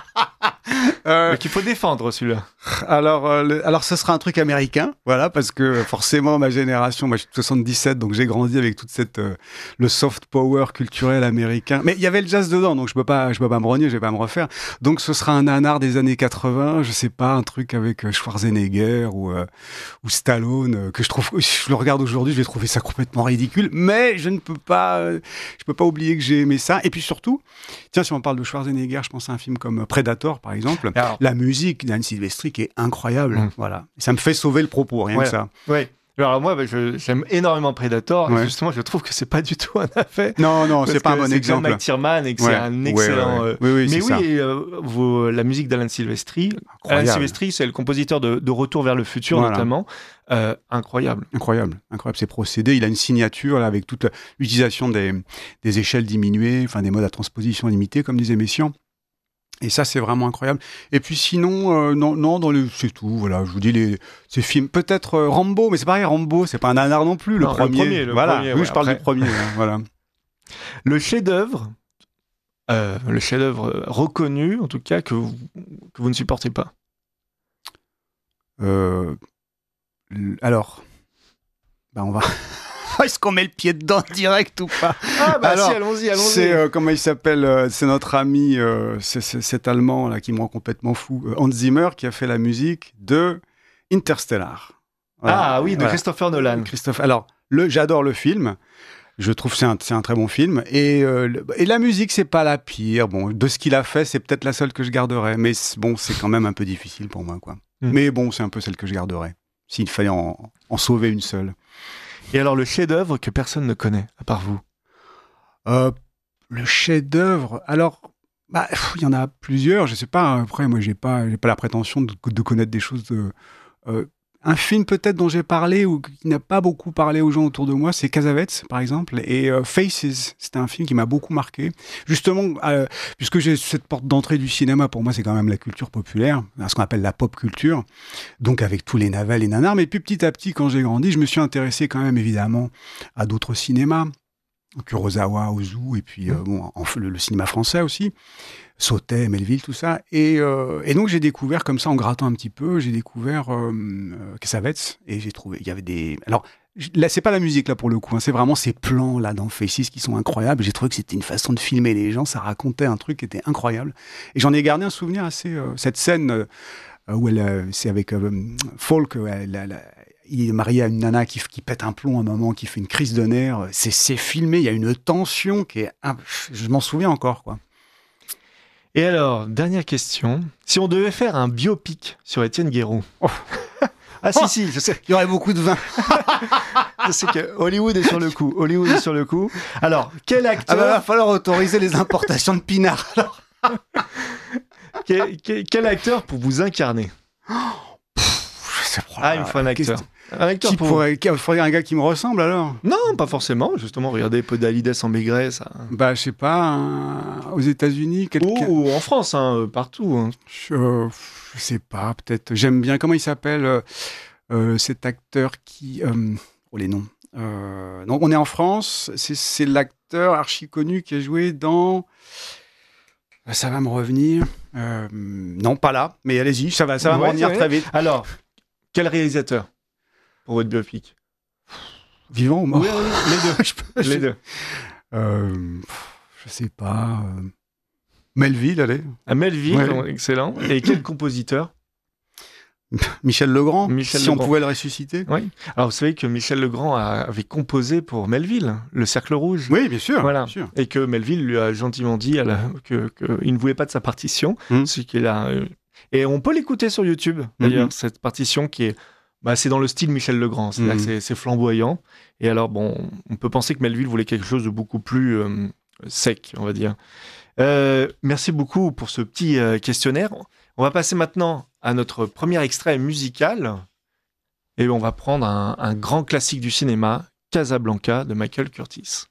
Qu'il faut défendre celui-là. Alors ce sera un truc américain, voilà, parce que forcément ma génération, moi je suis de 77, donc j'ai grandi avec toute le soft power culturel américain. Mais il y avait le jazz dedans, donc je peux pas me renier, je vais pas me refaire. Donc ce sera un nanar des années 80, je sais pas, un truc avec Schwarzenegger ou Stallone que je le regarde aujourd'hui, je vais trouver ça complètement ridicule, mais je peux pas oublier que j'ai aimé ça. Et puis surtout, tiens, si on parle de Schwarzenegger, je pense à un film comme Predator par exemple. Alors, la musique d'Alan Silvestri qui est incroyable, voilà. Ça me fait sauver le propos, rien que ça. Ouais. Alors moi, j'aime énormément Predator. Et justement, je trouve que c'est pas du tout un affaire. Non, c'est pas un bon exemple. C'est John McTiernan et que c'est un excellent. Oui, mais la musique d'Alan Silvestri. Alan Silvestri, c'est le compositeur de Retour vers le futur notamment. Incroyable. Ces procédés. Il a une signature là, avec toute l'utilisation des échelles diminuées, enfin des modes à transposition limitée, comme disait Messiaen. Et ça, c'est vraiment incroyable. Et puis sinon, c'est tout. Voilà, je vous dis ces films. Peut-être Rambo, mais c'est pareil, Rambo, c'est pas un nanar non plus. Le premier. Oui, je parle du premier. Voilà. Le chef-d'œuvre reconnu, en tout cas, que vous ne supportez pas. Alors, on va. Est-ce qu'on met le pied dedans direct ou pas? Allons-y. C'est comment il s'appelle? C'est notre ami, cet Allemand là qui me rend complètement fou, Hans Zimmer, qui a fait la musique de Interstellar. Voilà. De Christopher Nolan. Alors, j'adore le film. Je trouve que c'est un très bon film. Et la musique, c'est pas la pire. Bon, de ce qu'il a fait, c'est peut-être la seule que je garderai. Mais bon, c'est quand même un peu difficile pour moi, quoi. Mais bon, c'est un peu celle que je garderai. S'il fallait en sauver une seule. Et alors, le chef-d'œuvre que personne ne connaît, à part vous? Le chef-d'œuvre, alors, il y en a plusieurs, je sais pas. Après, moi, j'ai pas la prétention de connaître des choses un film peut-être dont j'ai parlé ou qui n'a pas beaucoup parlé aux gens autour de moi, c'est Cassavetes, par exemple, et Faces, c'était un film qui m'a beaucoup marqué. Justement, puisque j'ai cette porte d'entrée du cinéma, pour moi, c'est quand même la culture populaire, ce qu'on appelle la pop culture, donc avec tous les navals, les nanars, mais puis petit à petit, quand j'ai grandi, je me suis intéressé quand même, évidemment, à d'autres cinémas. Kurosawa, Ozu, et puis le cinéma français aussi, Sautet, Melville, tout ça. Et donc j'ai découvert comme ça, en grattant un petit peu, j'ai découvert Cassavetes, et j'ai trouvé, il y avait des... Alors là, c'est pas la musique là pour le coup, hein, c'est vraiment ces plans là dans Faces qui sont incroyables. J'ai trouvé que c'était une façon de filmer les gens, ça racontait un truc qui était incroyable. Et j'en ai gardé un souvenir assez... cette scène où c'est avec Falk, il est marié à une nana qui pète un plomb à un moment, qui fait une crise de nerfs. C'est filmé, il y a une tension qui est... Je m'en souviens encore, quoi. Et alors, dernière question. Si on devait faire un biopic sur Étienne Guéroult... Oh. Ah si, je sais. Il y aurait beaucoup de vin. Je sais que Hollywood est sur le coup. Alors, quel acteur... va falloir autoriser les importations de pinard, alors. Quel acteur pour vous incarner? Il me faut un acteur. Un acteur il faudrait un gars qui me ressemble alors? Non, pas forcément. Justement, regardez Podalides en Maigret, ça. Je sais pas, aux États-Unis, quelqu'un. Ou en France, partout. Hein. Je sais pas, peut-être. J'aime bien. Comment il s'appelle cet acteur qui. Les noms. Donc, on est en France. C'est l'acteur archi connu qui a joué dans. Ça va me revenir. Non, pas là. Mais allez-y, ça va me revenir très vite. Alors, quel réalisateur pour votre biopic? Vivant ou mort? Oui, les deux. Je sais pas. Melville, allez. Melville, excellent. Et quel compositeur? Michel Legrand, on pouvait le ressusciter. Oui. Alors, vous savez que Michel Legrand avait composé pour Melville, Le Cercle Rouge. Oui, bien sûr. Voilà. Bien sûr. Et que Melville lui a gentiment dit qu'il ne voulait pas de sa partition. Et on peut l'écouter sur YouTube, d'ailleurs, cette partition qui est... c'est dans le style Michel Legrand, c'est-à-dire que c'est flamboyant. Et alors, on peut penser que Melville voulait quelque chose de beaucoup plus sec, on va dire. Merci beaucoup pour ce petit questionnaire. On va passer maintenant à notre premier extrait musical. Et on va prendre un grand classique du cinéma, Casablanca, de Michael Curtiz.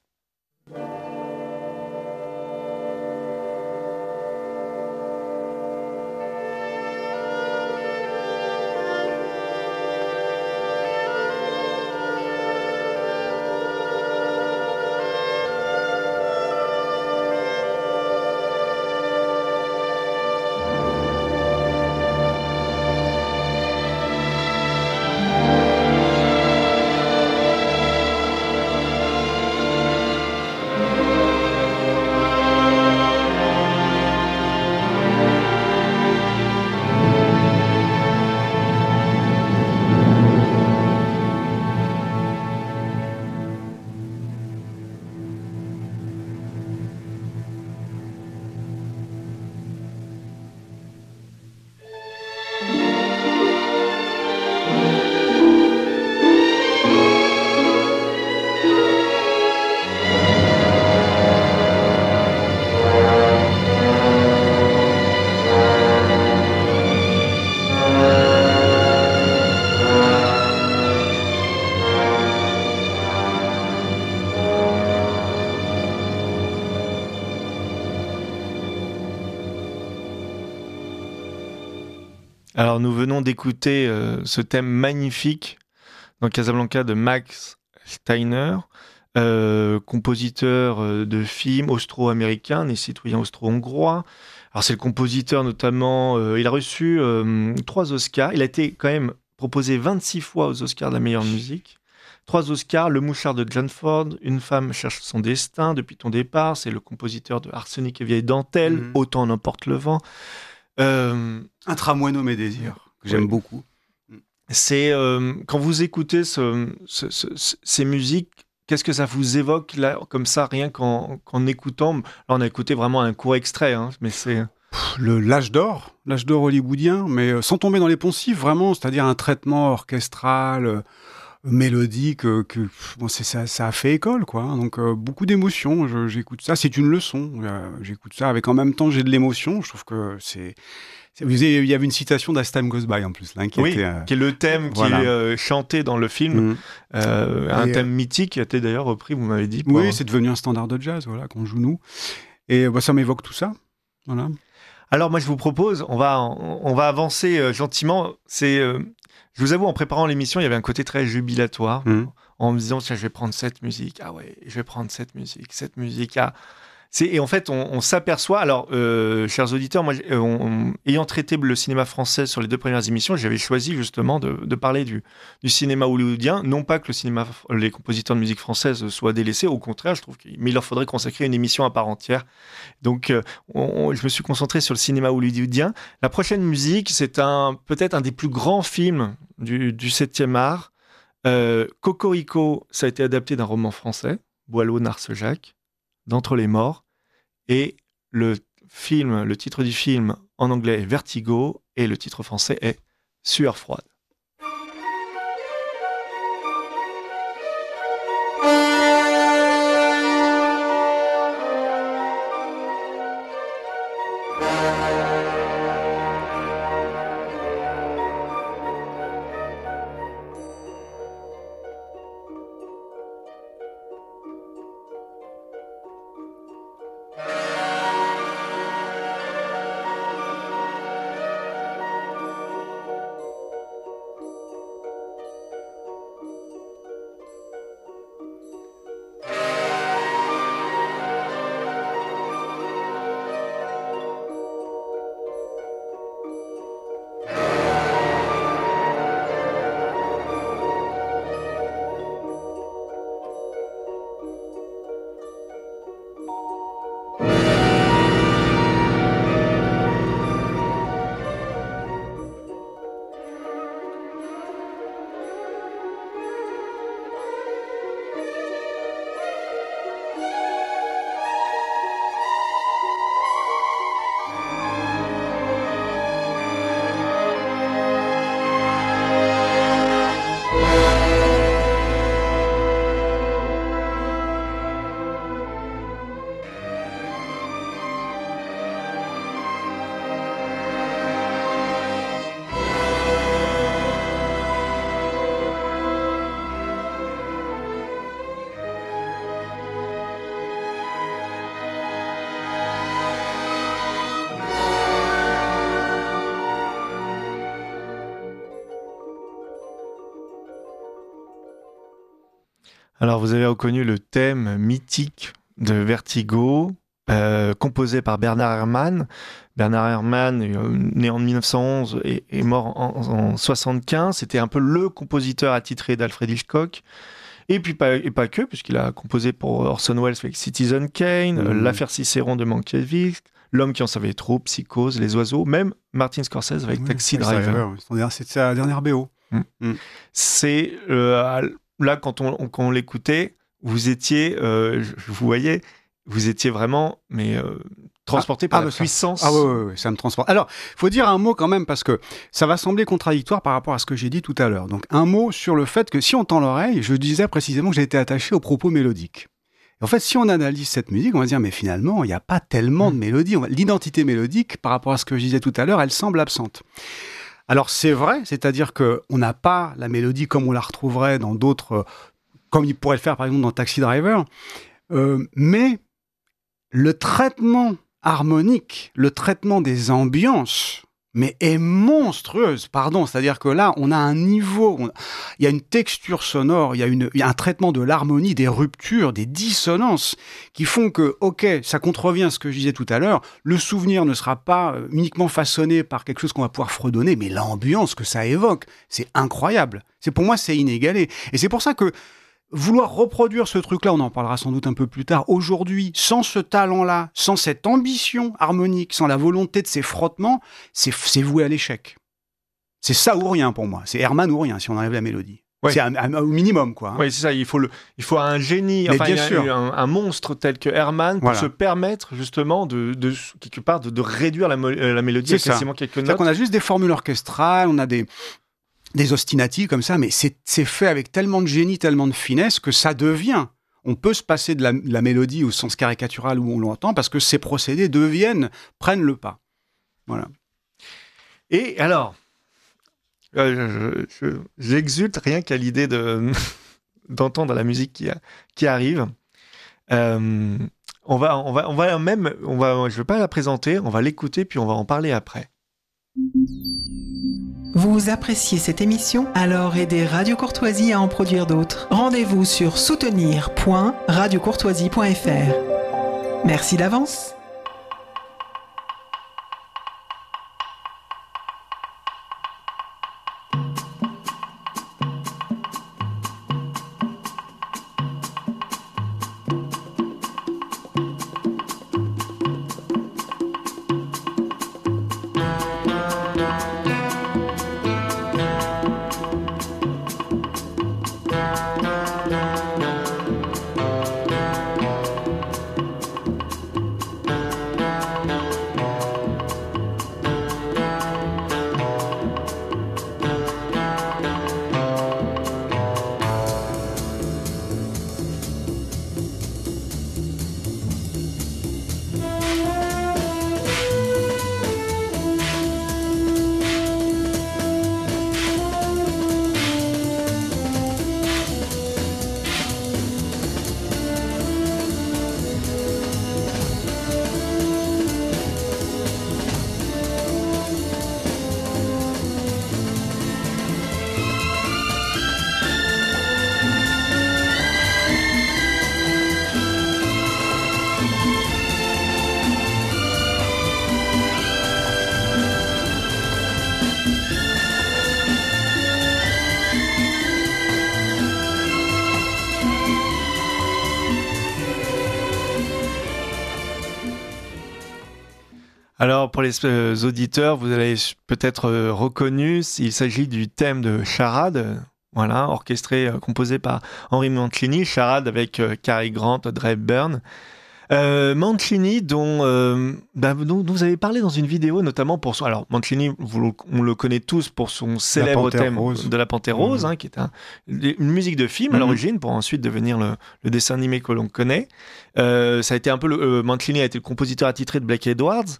Alors nous venons d'écouter ce thème magnifique dans Casablanca de Max Steiner, compositeur de films austro-américain, né citoyen austro-hongrois. Alors c'est le compositeur notamment, il a reçu 3 Oscars, il a été quand même proposé 26 fois aux Oscars de la meilleure musique. 3 Oscars, Le Mouchard de John Ford, Une femme cherche son destin, Depuis ton départ, c'est le compositeur de Arsenic et vieille dentelle, Autant n'emporte le vent. Un tramway nommé Désir, que j'aime beaucoup. C'est quand vous écoutez ces musiques, qu'est-ce que ça vous évoque là, comme ça, rien qu'en écoutant? Là, on a écouté vraiment un court extrait, mais c'est l'âge d'or hollywoodien, mais sans tomber dans les poncifs, vraiment, c'est-à-dire un traitement orchestral, mélodique, ça a fait école, quoi. Donc beaucoup d'émotions. J'écoute ça, c'est une leçon. J'écoute ça avec en même temps j'ai de l'émotion. Je trouve que il y avait une citation d'As Time Goes By en plus, là, qui est le thème qui est chanté dans le film, un thème mythique qui a été d'ailleurs repris, vous m'avez dit. C'est devenu un standard de jazz, qu'on joue nous. Et ça m'évoque tout ça. Voilà. Alors moi je vous propose, on va avancer gentiment. C'est Je vous avoue, en préparant l'émission, il y avait un côté très jubilatoire, en me disant, tiens, je vais prendre cette musique, ah ouais, je vais prendre cette musique, ah. Et en fait, on s'aperçoit, alors, chers auditeurs, moi, ayant traité le cinéma français sur les 2 premières émissions, j'avais choisi justement de parler du cinéma hollywoodien. Non pas que les compositeurs de musique française soient délaissés, au contraire, je trouve mais il leur faudrait consacrer une émission à part entière. Donc, je me suis concentré sur le cinéma hollywoodien. La prochaine musique, c'est peut-être un des plus grands films du 7e art. Cocorico, ça a été adapté d'un roman français, Boileau-Narcejac, d'Entre les morts. Et le titre du film en anglais est Vertigo et le titre français est Sueur froide. Alors, vous avez reconnu le thème mythique de Vertigo, composé par Bernard Herrmann. Bernard Herrmann, né en 1911 et mort en 1975, c'était un peu le compositeur attitré d'Alfred Hitchcock. Et pas que, puisqu'il a composé pour Orson Welles avec Citizen Kane, L'affaire Cicéron de Mankiewicz, L'homme qui en savait trop, Psychose, Les oiseaux, même Martin Scorsese avec Taxi Driver. C'est sa dernière BO. C'est là, quand on l'écoutait, vous étiez, vous voyez, vous étiez vraiment transporté par la puissance. Oui, ça me transporte. Alors, il faut dire un mot quand même, parce que ça va sembler contradictoire par rapport à ce que j'ai dit tout à l'heure. Donc, un mot sur le fait que si on tend l'oreille, je disais précisément que j'ai été attaché aux propos mélodiques. En fait, si on analyse cette musique, on va dire, mais finalement, il n'y a pas tellement de mélodie. L'identité mélodique, par rapport à ce que je disais tout à l'heure, elle semble absente. Alors, c'est vrai, c'est-à-dire qu'on n'a pas la mélodie comme on la retrouverait dans d'autres, comme il pourrait le faire, par exemple, dans Taxi Driver, mais le traitement harmonique, le traitement des ambiances, mais est monstrueuse, c'est-à-dire que là, on a un niveau, il y a une texture sonore, il y a un traitement de l'harmonie, des ruptures, des dissonances, qui font que, ok, ça contrevient à ce que je disais tout à l'heure, le souvenir ne sera pas uniquement façonné par quelque chose qu'on va pouvoir fredonner, mais l'ambiance que ça évoque, c'est incroyable. Pour moi, c'est inégalé. Et c'est pour ça que vouloir reproduire ce truc-là, on en parlera sans doute un peu plus tard, aujourd'hui, sans ce talent-là, sans cette ambition harmonique, sans la volonté de ces frottements, c'est voué à l'échec. C'est ça ou rien pour moi. C'est Herrmann ou rien, si on enlève la mélodie. Ouais. C'est au minimum, quoi. Oui, c'est ça. Il faut un génie, un monstre tel que Herrmann pour se permettre, justement, quelque part, de réduire la mélodie à quasiment quelques notes. C'est-à-dire qu'on a juste des formules orchestrales, on a des ostinati comme ça, mais c'est fait avec tellement de génie, tellement de finesse que ça devient. On peut se passer de la mélodie au sens caricatural où on l'entend parce que ces procédés prennent le pas. Voilà. Et alors, j'exulte rien qu'à l'idée d'entendre la musique qui arrive. Je vais pas la présenter, on va l'écouter puis on va en parler après. Vous appréciez cette émission? Alors aidez Radio Courtoisie à en produire d'autres. Rendez-vous sur soutenir.radiocourtoisie.fr. Merci d'avance. Alors, pour les auditeurs, vous avez peut-être reconnu, il s'agit du thème de Charade, voilà, orchestré, composé par Henry Mancini, Charade avec Cary Grant, Audrey Hepburn. Mancini, dont vous avez parlé dans une vidéo, notamment pour son... Alors, Mancini, on le connaît tous pour son célèbre thème de La Panthère Rose, qui est une musique de film à l'origine, pour ensuite devenir le dessin animé que l'on connaît. Ça a été un peu Mancini a été le compositeur attitré de Blake Edwards.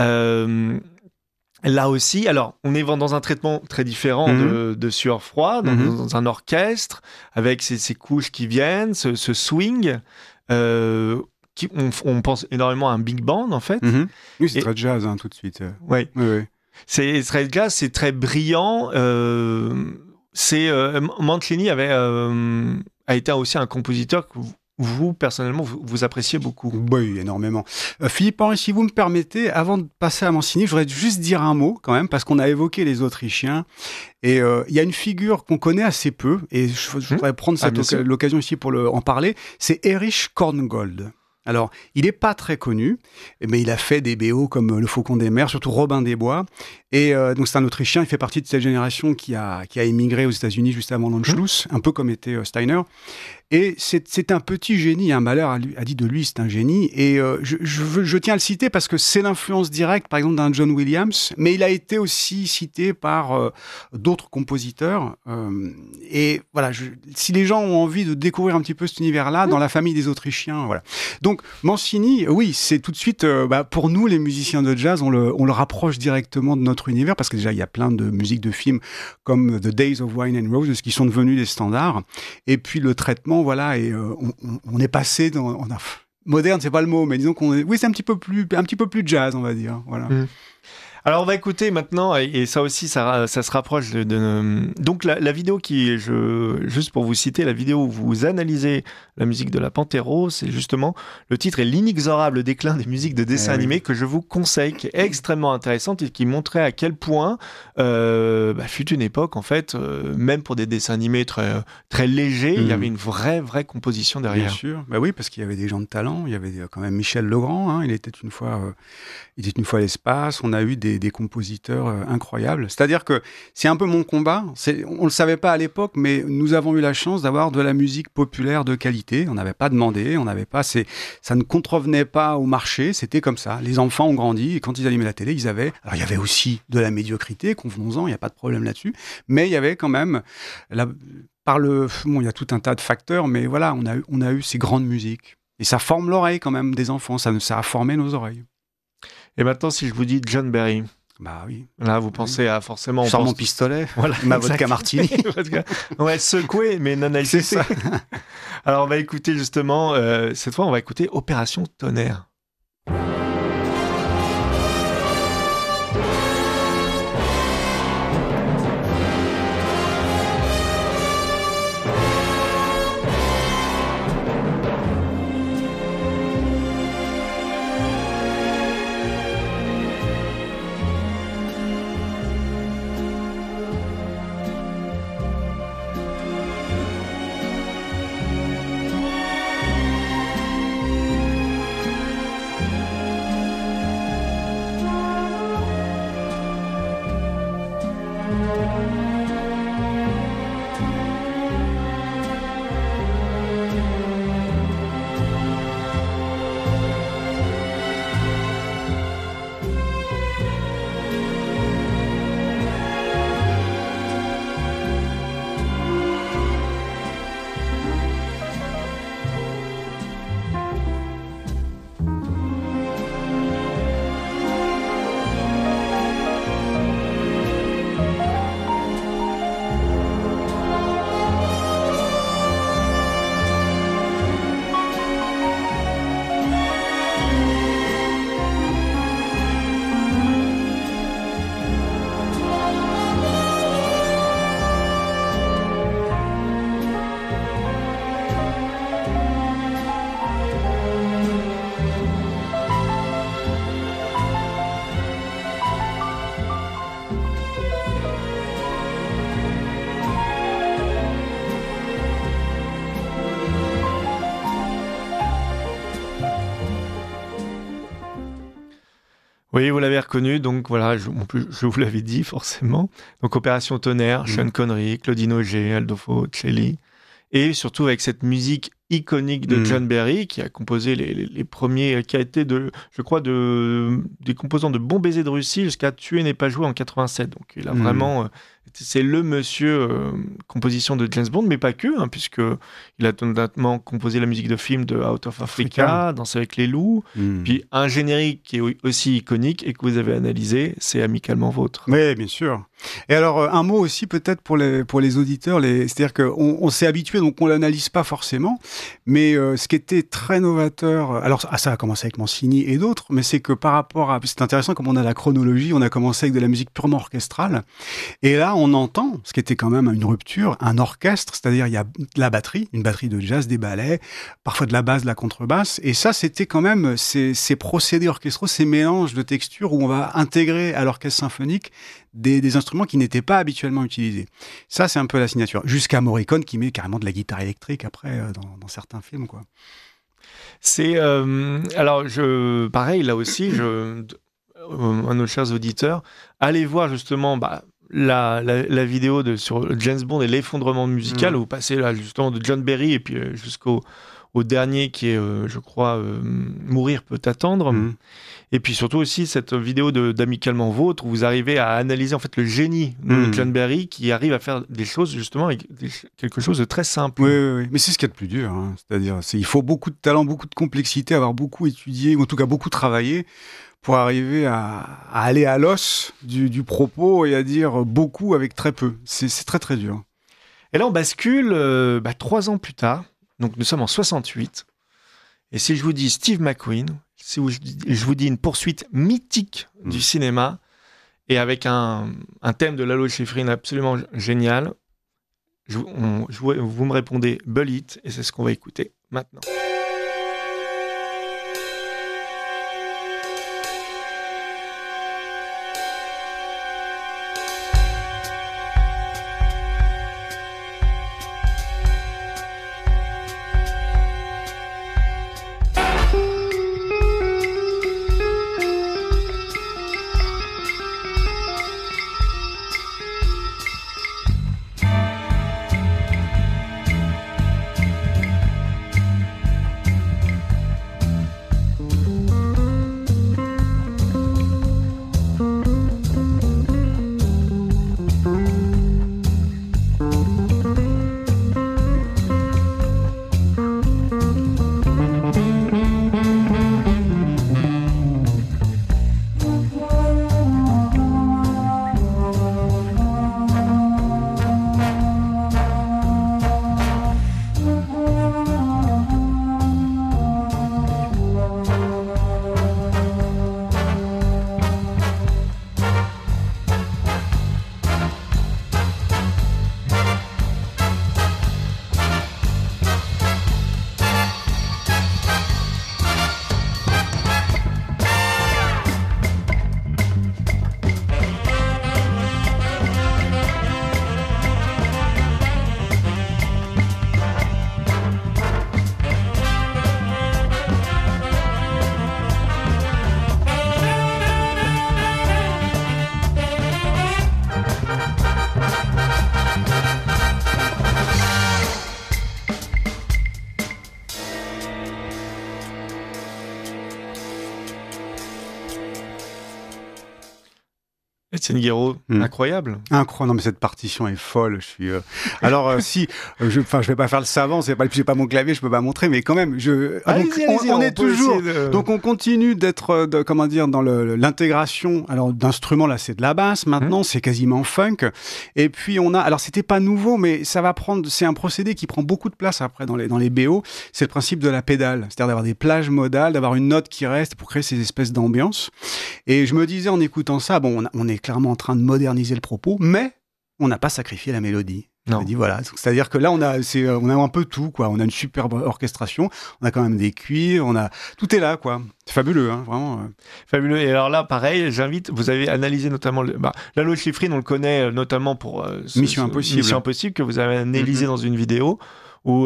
Là aussi, alors on est dans un traitement très différent de Sueur froide, dans un orchestre avec ces couches qui viennent, ce swing. On pense énormément à un big band en fait. Oui, c'est très jazz tout de suite. Oui. C'est très jazz, c'est très brillant. Mancini a été aussi un compositeur que vous, personnellement, vous appréciez beaucoup. Oui, énormément. Philippe Henry, si vous me permettez, avant de passer à Mancini, je voudrais juste dire un mot quand même, parce qu'on a évoqué les Autrichiens. Et il y a une figure qu'on connaît assez peu, et je voudrais prendre l'occasion ici pour en parler, c'est Erich Korngold. Alors, il n'est pas très connu, mais il a fait des BO comme Le Faucon des mers, surtout Robin des Bois. Et donc, c'est un Autrichien, il fait partie de cette génération qui a émigré aux États-Unis juste avant l'Anschluss, un peu comme était Steiner. Et c'est un petit génie, Mahler a dit de lui, c'est un génie. Et je tiens à le citer parce que c'est l'influence directe, par exemple, d'un John Williams, mais il a été aussi cité par d'autres compositeurs. Et voilà, si les gens ont envie de découvrir un petit peu cet univers-là, dans la famille des Autrichiens, voilà. Donc, Mancini, oui, c'est tout de suite, pour nous, les musiciens de jazz, on le rapproche directement de notre univers, parce que déjà, il y a plein de musiques de films comme The Days of Wine and Roses qui sont devenus des standards. Et puis, le traitement, voilà, et on est passé moderne, c'est pas le mot, mais disons c'est un petit peu plus jazz, on va dire, voilà. Alors on va écouter maintenant, et ça aussi ça se rapproche donc la vidéo juste pour vous citer, la vidéo où vous analysez la musique de La Panthère Rose, c'est justement, le titre est L'inexorable déclin des musiques de dessins animés, que je vous conseille, qui est extrêmement intéressante et qui montrait à quel point fut une époque en fait, même pour des dessins animés très, très légers, il y avait une vraie composition derrière. Bien sûr, oui, parce qu'il y avait des gens de talent, il y avait quand même Michel Legrand, il était une fois à l'espace, on a eu des compositeurs incroyables. C'est-à-dire que c'est un peu mon combat. On le savait pas à l'époque, mais nous avons eu la chance d'avoir de la musique populaire de qualité. On n'avait pas demandé, ça ne contrevenait pas au marché. C'était comme ça. Les enfants ont grandi et quand ils allumaient la télé, alors il y avait aussi de la médiocrité, convenons-en, il n'y a pas de problème là-dessus. Mais il y avait quand même il y a tout un tas de facteurs, mais voilà, on a eu ces grandes musiques. Et ça forme l'oreille quand même des enfants. Ça a formé nos oreilles. Et maintenant, si je vous dis John Barry, oui. Là, vous pensez à forcément... Je sors mon pistolet, voilà, ma vodka martini. On va être secoué, mais non agité. C'est ça. Alors, on va écouter justement, cette fois, on va écouter Opération Tonnerre. Oui, vous l'avez reconnu, donc voilà, en plus, je vous l'avais dit forcément. Donc Opération Tonnerre, Sean Connery, Claudine Auger, Aldo Faulcelli, et surtout avec cette musique iconique de John Barry qui a composé les premiers, qui a été je crois des composants de Bon baiser de Russie jusqu'à Tuer n'est pas joué en 87. Donc il a vraiment, c'est le monsieur composition de James Bond, mais pas que, hein, puisque il a notamment composé la musique de film de Out of Africa, Danse avec les loups, puis un générique qui est aussi iconique et que vous avez analysé, c'est Amicalement Vôtre. Oui, bien sûr. Et alors un mot aussi peut-être pour les auditeurs, c'est-à-dire qu'on s'est habitué, donc on l'analyse pas forcément. Mais ce qui était très novateur, alors ça a commencé avec Mancini et d'autres, mais c'est que par rapport à, c'est intéressant comme on a la chronologie, on a commencé avec de la musique purement orchestrale, et là on entend, ce qui était quand même une rupture, un orchestre, c'est-à-dire il y a la batterie, une batterie de jazz, des ballets, parfois de la basse, de la contrebasse, et ça c'était quand même ces procédés orchestraux, ces mélanges de textures où on va intégrer à l'orchestre symphonique des instruments qui n'étaient pas habituellement utilisés. Ça, c'est un peu la signature. Jusqu'à Morricone qui met carrément de la guitare électrique après dans certains films, quoi. C'est alors pareil là aussi, à nos chers auditeurs, allez voir justement la vidéo sur James Bond et l'effondrement musical où vous passez là justement de John Barry et puis jusqu'au dernier qui est, je crois, Mourir peut attendre. Et puis surtout aussi cette vidéo d'Amicalement Vôtre où vous arrivez à analyser en fait le génie de John Barry qui arrive à faire des choses justement avec quelque chose de très simple. Oui. Mais c'est ce qu'il y a de plus dur. Hein. C'est-à-dire, il faut beaucoup de talent, beaucoup de complexité, avoir beaucoup étudié, ou en tout cas beaucoup travaillé pour arriver à aller à l'os du propos et à dire beaucoup avec très peu. C'est très très dur. Et là on bascule 3 ans plus tard. Donc nous sommes en 68. Et si je vous dis Steve McQueen, si je vous dis une poursuite mythique du cinéma, et avec un thème de Lalo Schifrin absolument génial, vous me répondez Bullet, et c'est ce qu'on va écouter maintenant. Étienne Guéraud, incroyable. Non, mais cette partition est folle. Je suis. Alors, je vais pas faire le savant. J'ai pas mon clavier, je peux pas montrer, mais quand même, on est toujours. Donc, on continue d'être, dans l'intégration. Alors, d'instruments là, c'est de la basse. Maintenant, c'est quasiment funk. Et puis, on a. Alors, c'était pas nouveau, mais ça va prendre. C'est un procédé qui prend beaucoup de place après dans les BO. C'est le principe de la pédale, c'est-à-dire d'avoir des plages modales, d'avoir une note qui reste pour créer ces espèces d'ambiance. Et je me disais en écoutant ça, bon, on est clairement en train de moderniser le propos, mais on n'a pas sacrifié la mélodie. Non. Dit, voilà. C'est-à-dire que là, on a un peu tout, quoi. On a une superbe orchestration, on a quand même des cuirs, tout est là, quoi. C'est fabuleux, hein, vraiment. Fabuleux. Et alors là, pareil, vous avez analysé notamment Lalo Schifrin, on le connaît notamment pour Mission Impossible que vous avez analysé dans une vidéo où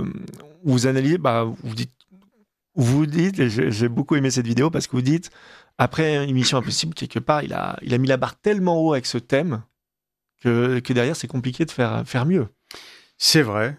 vous analysez, vous dites, j'ai beaucoup aimé cette vidéo parce que vous dites, après Mission Impossible, quelque part, il a mis la barre tellement haut avec ce thème que derrière, c'est compliqué de faire mieux. C'est vrai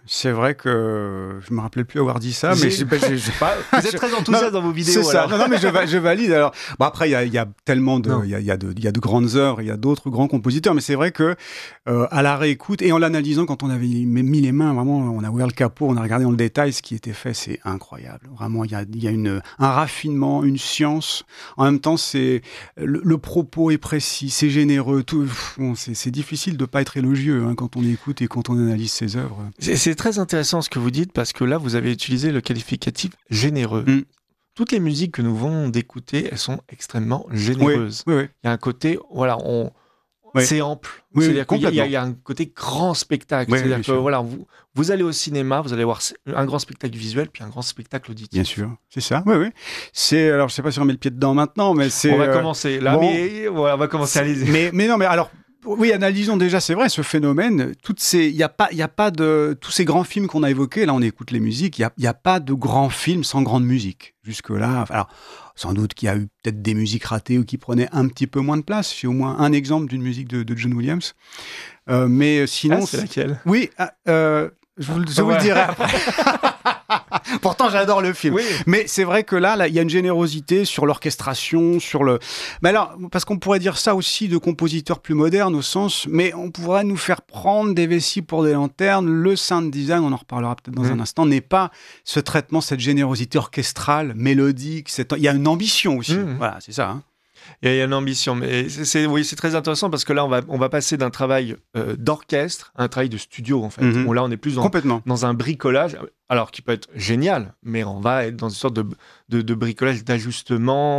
que je me rappelais plus avoir dit ça, mais Vous êtes très enthousiaste dans vos vidéos. C'est ça. Alors. Non, mais je valide. Alors, bon, après, il y a tellement de, il y a de grandes œuvres, il y a d'autres grands compositeurs, mais c'est vrai que à la réécoute et en l'analysant, quand on avait mis les mains, vraiment, on a ouvert le capot, on a regardé dans le détail ce qui était fait, c'est incroyable. Vraiment, il y a un raffinement, une science. En même temps, c'est le propos est précis, c'est généreux. Tout, bon, c'est difficile de pas être élogieux quand on écoute et quand on analyse ces œuvres. C'est très intéressant ce que vous dites parce que là, vous avez utilisé le qualificatif généreux. Toutes les musiques que nous venons d'écouter, elles sont extrêmement généreuses. Oui. Il y a un côté, voilà, c'est ample. Oui, c'est-à-dire qu'il complètement. y a un côté grand spectacle. Oui, c'est-à-dire bien que sûr. voilà, vous allez au cinéma, vous allez voir un grand spectacle visuel puis un grand spectacle auditif. Bien sûr, c'est ça. Oui. Alors, je sais pas si on met le pied dedans maintenant, mais c'est. On va commencer là, bon, mais voilà, on va commencer à aller. Mais non, mais alors. Oui, analysons déjà, c'est vrai, ce phénomène. Il y a pas de tous ces grands films qu'on a évoqués. Là, on écoute les musiques. Il y a pas de grands films sans grande musique. Jusque là, alors sans doute qu'il y a eu peut-être des musiques ratées ou qui prenaient un petit peu moins de place. J'ai au moins un exemple d'une musique de John Williams. Mais sinon, c'est laquelle ? Oui, je vous le dirai après. Pourtant, j'adore le film. Oui. Mais c'est vrai que là, il y a une générosité sur l'orchestration, sur le. Mais alors, parce qu'on pourrait dire ça aussi de compositeurs plus modernes au sens, mais on pourrait nous faire prendre des vessies pour des lanternes. Le sound design, on en reparlera peut-être dans un instant, n'est pas ce traitement, cette générosité orchestrale, mélodique. Il y a une ambition aussi. Voilà, c'est ça. Il y a une ambition, mais c'est très intéressant parce que là, on va passer d'un travail d'orchestre à un travail de studio, en fait. Bon, là, on est plus dans un bricolage, alors qui peut être génial, mais on va être dans une sorte de bricolage d'ajustement.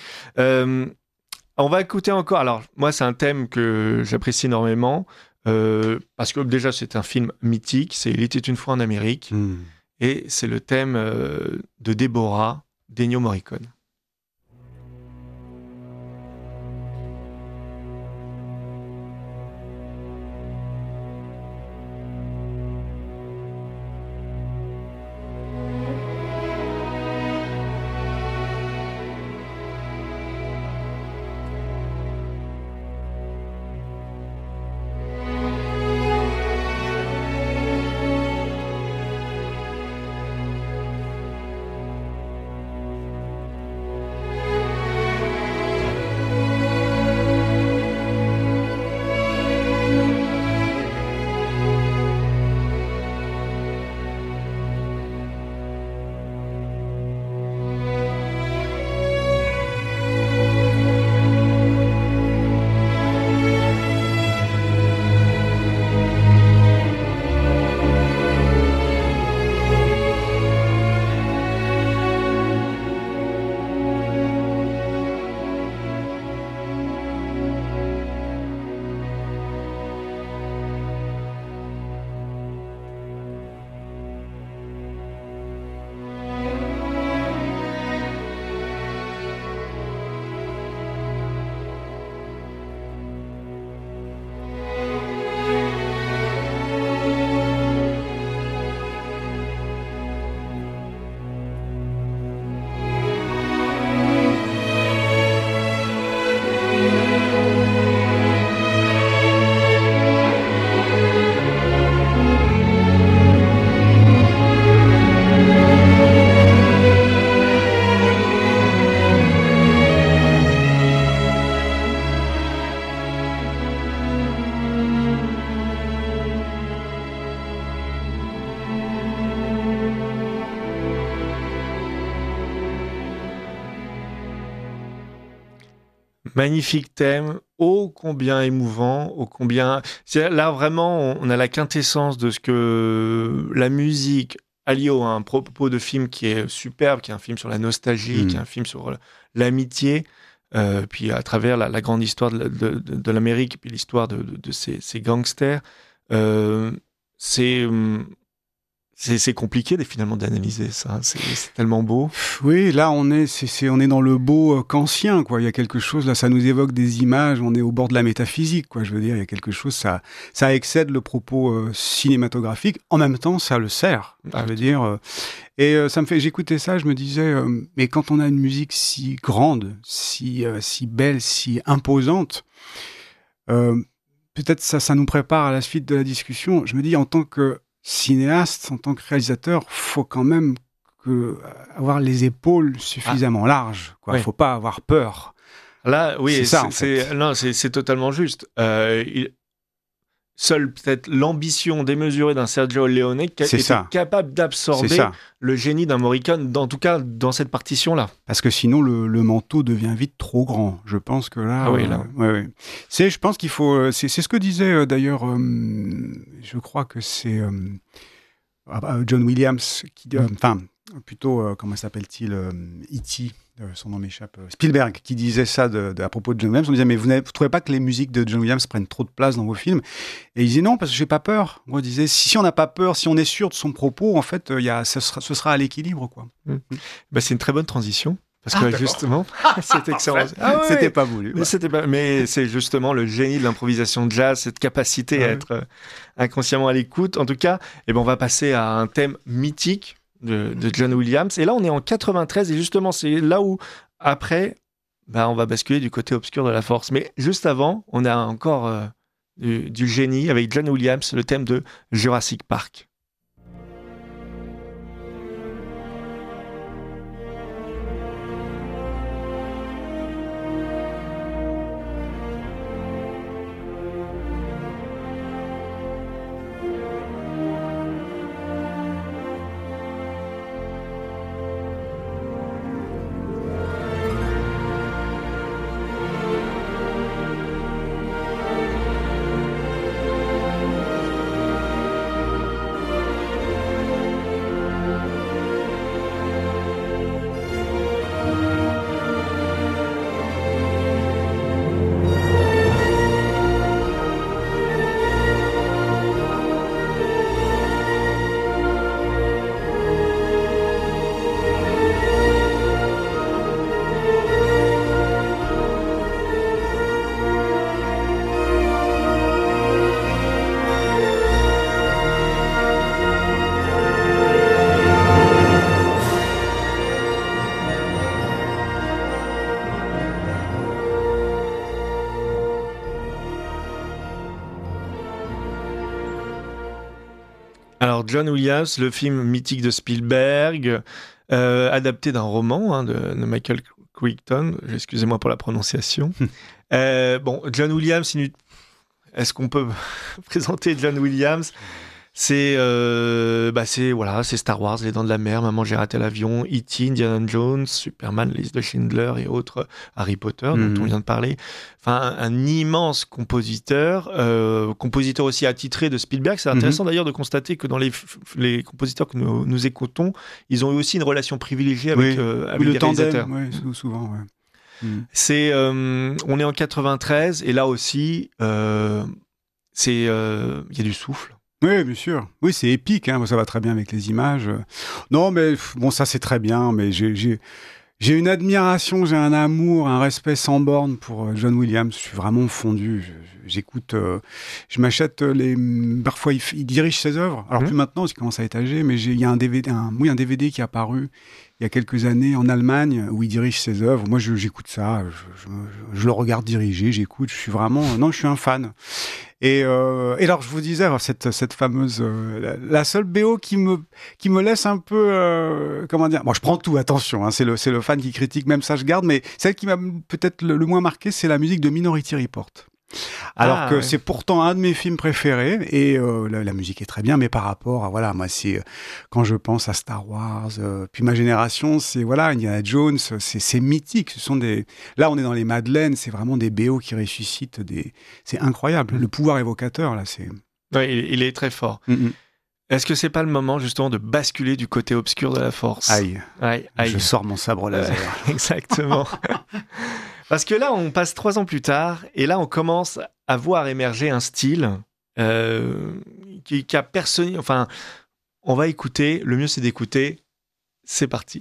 On va écouter encore, alors moi, c'est un thème que j'apprécie énormément, parce que déjà, c'est un film mythique, c'est « Il était une fois en Amérique », et c'est le thème de Déborah d'Ennio Morricone. Magnifique thème, ô combien émouvant, ô combien... Là, vraiment, on a la quintessence de ce que la musique alliée à un propos de film qui est superbe, qui est un film sur la nostalgie, qui est un film sur l'amitié, puis à travers la grande histoire de l'Amérique, puis l'histoire de ces gangsters. C'est C'est compliqué finalement d'analyser ça. C'est tellement beau. Oui, là on est dans le beau kantien, quoi. Il y a quelque chose là, ça nous évoque des images. On est au bord de la métaphysique, quoi. Je veux dire, il y a quelque chose, ça excède le propos cinématographique. En même temps, ça le sert. Je veux dire, ça me fait. J'écoutais ça, je me disais, mais quand on a une musique si grande, si belle, si imposante, peut-être ça nous prépare à la suite de la discussion. Je me dis, en tant que cinéaste, en tant que réalisateur, faut quand même avoir les épaules suffisamment larges. Quoi. Faut pas avoir peur. Là, oui, c'est ça. En fait. Non, c'est totalement juste. Seule peut-être l'ambition démesurée d'un Sergio Leone qui était capable d'absorber le génie d'un Morricone, en tout cas dans cette partition-là. Parce que sinon, le manteau devient vite trop grand. Je pense que là... ouais. Je pense qu'il faut... C'est ce que disait d'ailleurs, je crois que c'est John Williams, comment s'appelle-t-il E.T., son nom m'échappe, Spielberg, qui disait ça à propos de John Williams. On disait, mais vous trouvez pas que les musiques de John Williams prennent trop de place dans vos films? Et il disait non, parce que j'ai pas peur. Moi, je disais, si on n'a pas peur, si on est sûr de son propos, en fait, ce sera à l'équilibre, quoi. C'est une très bonne transition. Parce que justement, c'est excellent. C'était pas voulu. Mais c'est justement le génie de l'improvisation de jazz, cette capacité à être inconsciemment à l'écoute. En tout cas, on va passer à un thème mythique de John Williams. Et là, on est en 93 et justement, c'est là où, après, on va basculer du côté obscur de la force. Mais juste avant, on a encore du génie avec John Williams, le thème de Jurassic Park. Alors, John Williams, le film mythique de Spielberg, adapté d'un roman de Michael Crichton. Excusez-moi pour la prononciation. John Williams, est-ce qu'on peut présenter John Williams ? C'est Star Wars, Les Dents de la Mer, Maman j'ai raté l'avion, E.T., Indiana Jones, Superman, Liste de Schindler et autres, Harry Potter dont on vient de parler. Enfin, un immense compositeur aussi attitré de Spielberg. C'est intéressant d'ailleurs de constater que dans les compositeurs que nous écoutons, ils ont eu aussi une relation privilégiée avec les réalisateurs. Oui, souvent, ouais. On est en 93 et là aussi, il y a du souffle. Oui, bien sûr. Oui, c'est épique, ça va très bien avec les images. Non, mais ça c'est très bien, mais j'ai une admiration, j'ai un amour, un respect sans borne pour John Williams. Je suis vraiment fondu. J'écoute, je m'achète parfois il dirige ses œuvres. Alors plus maintenant, parce qu'il commence à être âgé, mais il y a un DVD qui est apparu il y a quelques années en Allemagne où il dirige ses œuvres. Moi, j'écoute ça, je le regarde diriger, j'écoute. Je suis un fan. Et alors, je vous disais, cette fameuse, la seule BO qui me laisse un peu, comment dire, je prends tout, attention, c'est le fan qui critique, même ça je garde, mais celle qui m'a peut-être le moins marqué, c'est la musique de Minority Report. Alors que c'est pourtant un de mes films préférés et la musique est très bien, mais par rapport à moi c'est quand je pense à Star Wars, puis ma génération, c'est Indiana Jones, c'est mythique. Là on est dans les Madeleines, c'est vraiment des BO qui ressuscitent c'est incroyable. Le pouvoir évocateur là, c'est. Ouais, il est très fort. Est-ce que c'est pas le moment justement de basculer du côté obscur de la force ? Aïe. Je sors mon sabre laser. Exactement. Parce que là, on passe 3 ans plus tard, et là, on commence à voir émerger un style qui a personne. Enfin, On va écouter, le mieux c'est d'écouter. C'est parti.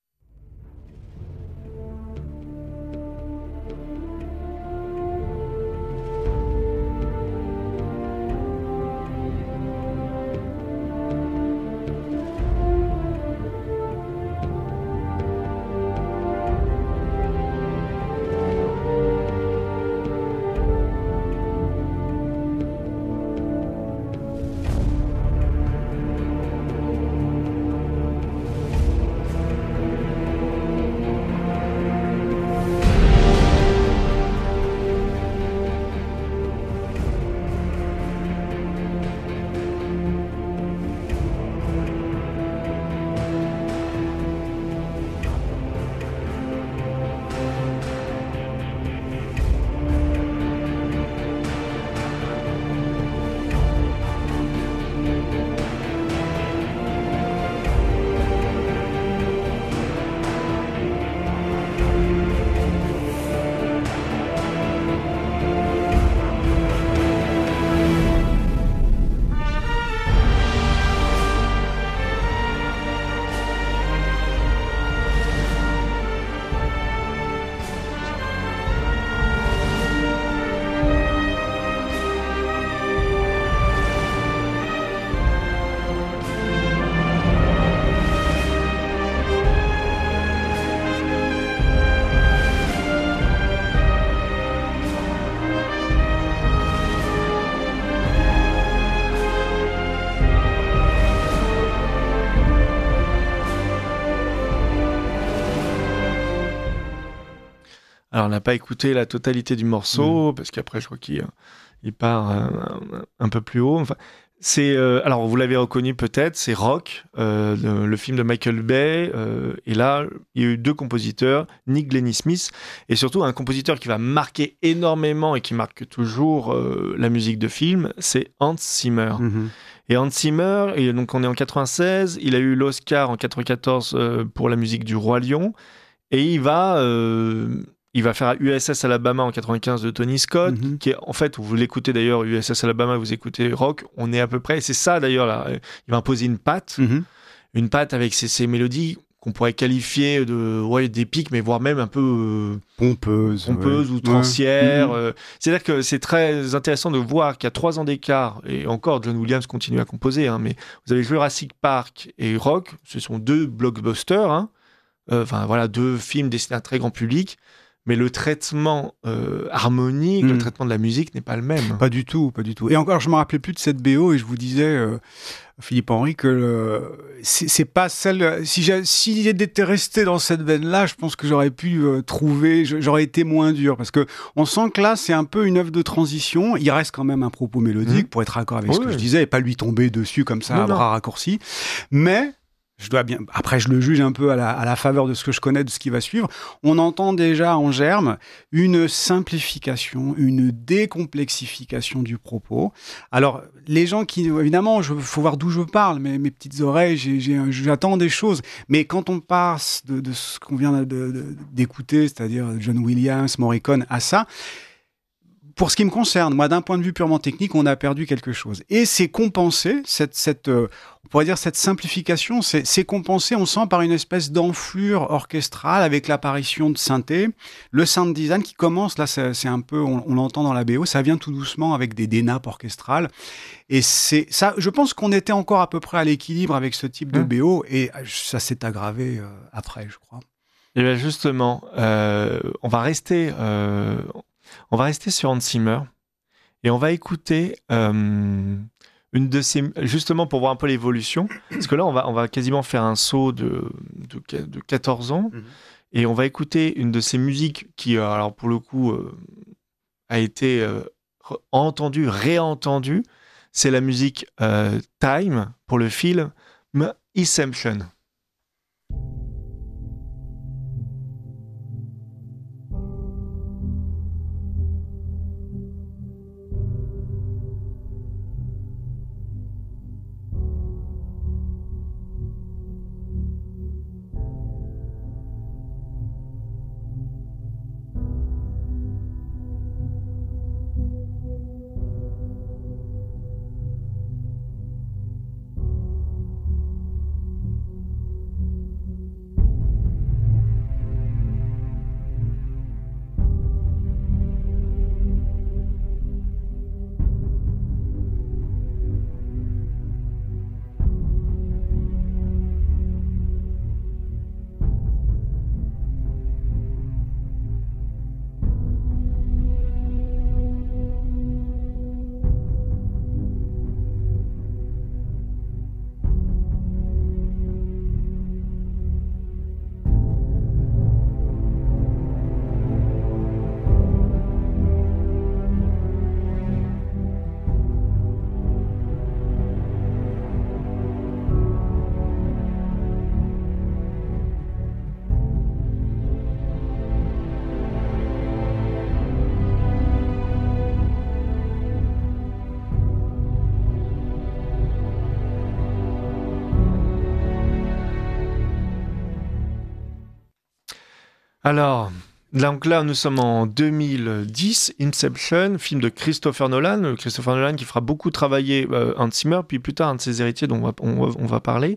Alors, on n'a pas écouté la totalité du morceau, parce qu'après, je crois qu'il part un peu plus haut. Enfin, alors, vous l'avez reconnu peut-être, c'est Rock, le film de Michael Bay. Et là, il y a eu 2 compositeurs, Nick Glennie Smith, et surtout un compositeur qui va marquer énormément et qui marque toujours la musique de film, c'est Hans Zimmer. Et Hans Zimmer, et donc on est en 96, il a eu l'Oscar en 94 pour la musique du Roi Lion, et il va faire USS Alabama en 95 de Tony Scott, qui est, en fait, vous l'écoutez d'ailleurs, USS Alabama, vous écoutez Rock, on est à peu près, et c'est ça d'ailleurs, là, il va imposer une patte avec ces mélodies qu'on pourrait qualifier d'épiques, mais voire même un peu pompeuses ou trancières. C'est-à-dire que c'est très intéressant de voir qu'il y a 3 ans d'écart, et encore, John Williams continue à composer, mais vous avez Jurassic Park et Rock, ce sont 2 blockbusters, 2 films destinés à un très grand public, mais le traitement harmonique, le traitement de la musique n'est pas le même. Pas du tout. Et encore, je me rappelais plus de cette BO et je vous disais, Philippe Henry, que c'est pas celle. Si j'étais resté dans cette veine-là, je pense que j'aurais pu trouver, j'aurais été moins dur, parce que on sent que là, c'est un peu une œuvre de transition. Il reste quand même un propos mélodique pour être d'accord avec ce que je disais et pas lui tomber dessus comme ça à bras raccourcis, mais je dois bien. Après, je le juge un peu à la faveur de ce que je connais, de ce qui va suivre. On entend déjà en germe une simplification, une décomplexification du propos. Alors, les gens qui, évidemment, faut voir d'où je parle, mes petites oreilles, j'attends des choses. Mais quand on passe de ce qu'on vient d'écouter, c'est-à-dire John Williams, Morricone, à ça. Pour ce qui me concerne, moi, d'un point de vue purement technique, on a perdu quelque chose. Et c'est compensé, on pourrait dire cette simplification, c'est compensé, on sent, par une espèce d'enflure orchestrale avec l'apparition de synthé. Le sound design qui commence, là, c'est un peu, on l'entend dans la BO, ça vient tout doucement avec des nappes orchestrales. Et c'est ça, je pense qu'on était encore à peu près à l'équilibre avec ce type de BO, et ça s'est aggravé après, je crois. Et bien justement, on va rester sur Hans Zimmer et on va écouter une de ces, justement pour voir un peu l'évolution, parce que là on va quasiment faire un saut de 14 ans et on va écouter une de ces musiques qui, alors pour le coup, a été entendue, réentendue. C'est la musique Time pour le film Inception. Alors, donc là, nous sommes en 2010, Inception, film de Christopher Nolan. Christopher Nolan qui fera beaucoup travailler Hans Zimmer, puis plus tard un de ses héritiers dont on va parler.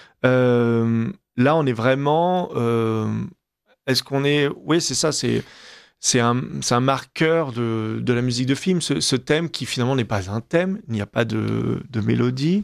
Là, on est vraiment... est-ce qu'on est... Oui, c'est ça, c'est un marqueur de la musique de film, ce thème qui finalement n'est pas un thème, il n'y a pas de mélodie.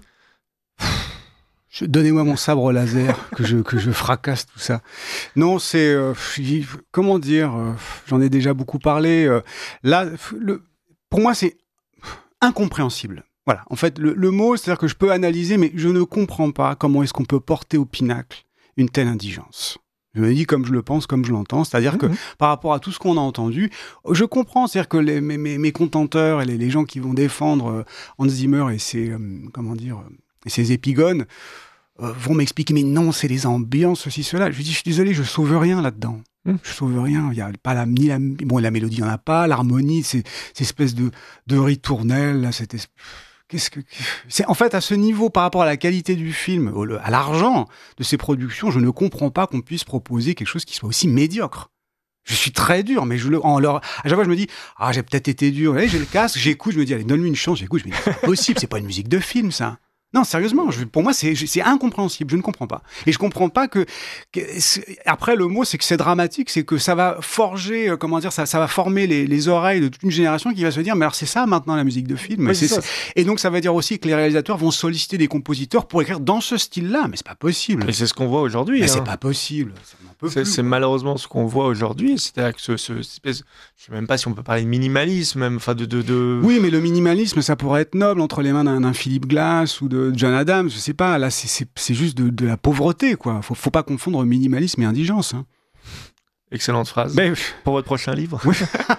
Donnez-moi mon sabre laser, que je fracasse tout ça. Non, c'est... comment dire j'en ai déjà beaucoup parlé. Là, pour moi, c'est incompréhensible. Voilà, en fait, le mot, c'est-à-dire que je peux analyser, mais je ne comprends pas comment est-ce qu'on peut porter au pinacle une telle indigence. Je me dis comme je le pense, comme je l'entends, c'est-à-dire que par rapport à tout ce qu'on a entendu, je comprends, c'est-à-dire que mes contenteurs et les gens qui vont défendre Hans Zimmer et ses, et ses épigones vont m'expliquer, mais non, c'est les ambiances, ceci, cela. Je lui dis, je suis désolé, je sauve rien là-dedans. Je sauve rien. Il y a pas la mélodie, il n'y en a pas, l'harmonie, c'est espèce de ritournelle, là, c'est en fait à ce niveau par rapport à la qualité du film, à l'argent de ses productions, je ne comprends pas qu'on puisse proposer quelque chose qui soit aussi médiocre. Je suis très dur, mais à chaque fois je me dis j'ai peut-être été dur. Allez, j'ai le casque, j'écoute, je me dis allez donne-lui une chance, j'écoute, je me dis c'est pas possible, c'est pas une musique de film ça. Non, sérieusement, pour moi, c'est incompréhensible. Je ne comprends pas. Et je comprends pas que après, le mot, c'est que c'est dramatique, c'est que ça va forger, ça va former les oreilles de toute une génération qui va se dire, mais alors c'est ça maintenant la musique de film. Oui, et donc, ça va dire aussi que les réalisateurs vont solliciter des compositeurs pour écrire dans ce style-là. Mais c'est pas possible. Et c'est ce qu'on voit aujourd'hui. Mais c'est pas possible. C'est malheureusement ce qu'on voit aujourd'hui. C'est-à-dire que ce espèce, je sais même pas si on peut parler de minimalisme, même, enfin de. Oui, mais le minimalisme, ça pourrait être noble entre les mains d'un Philip Glass ou de John Adams. Je sais pas. Là, c'est juste de la pauvreté, quoi. Faut pas confondre minimalisme et indigence. Hein. Excellente phrase. Mais... Pour votre prochain livre. Oui.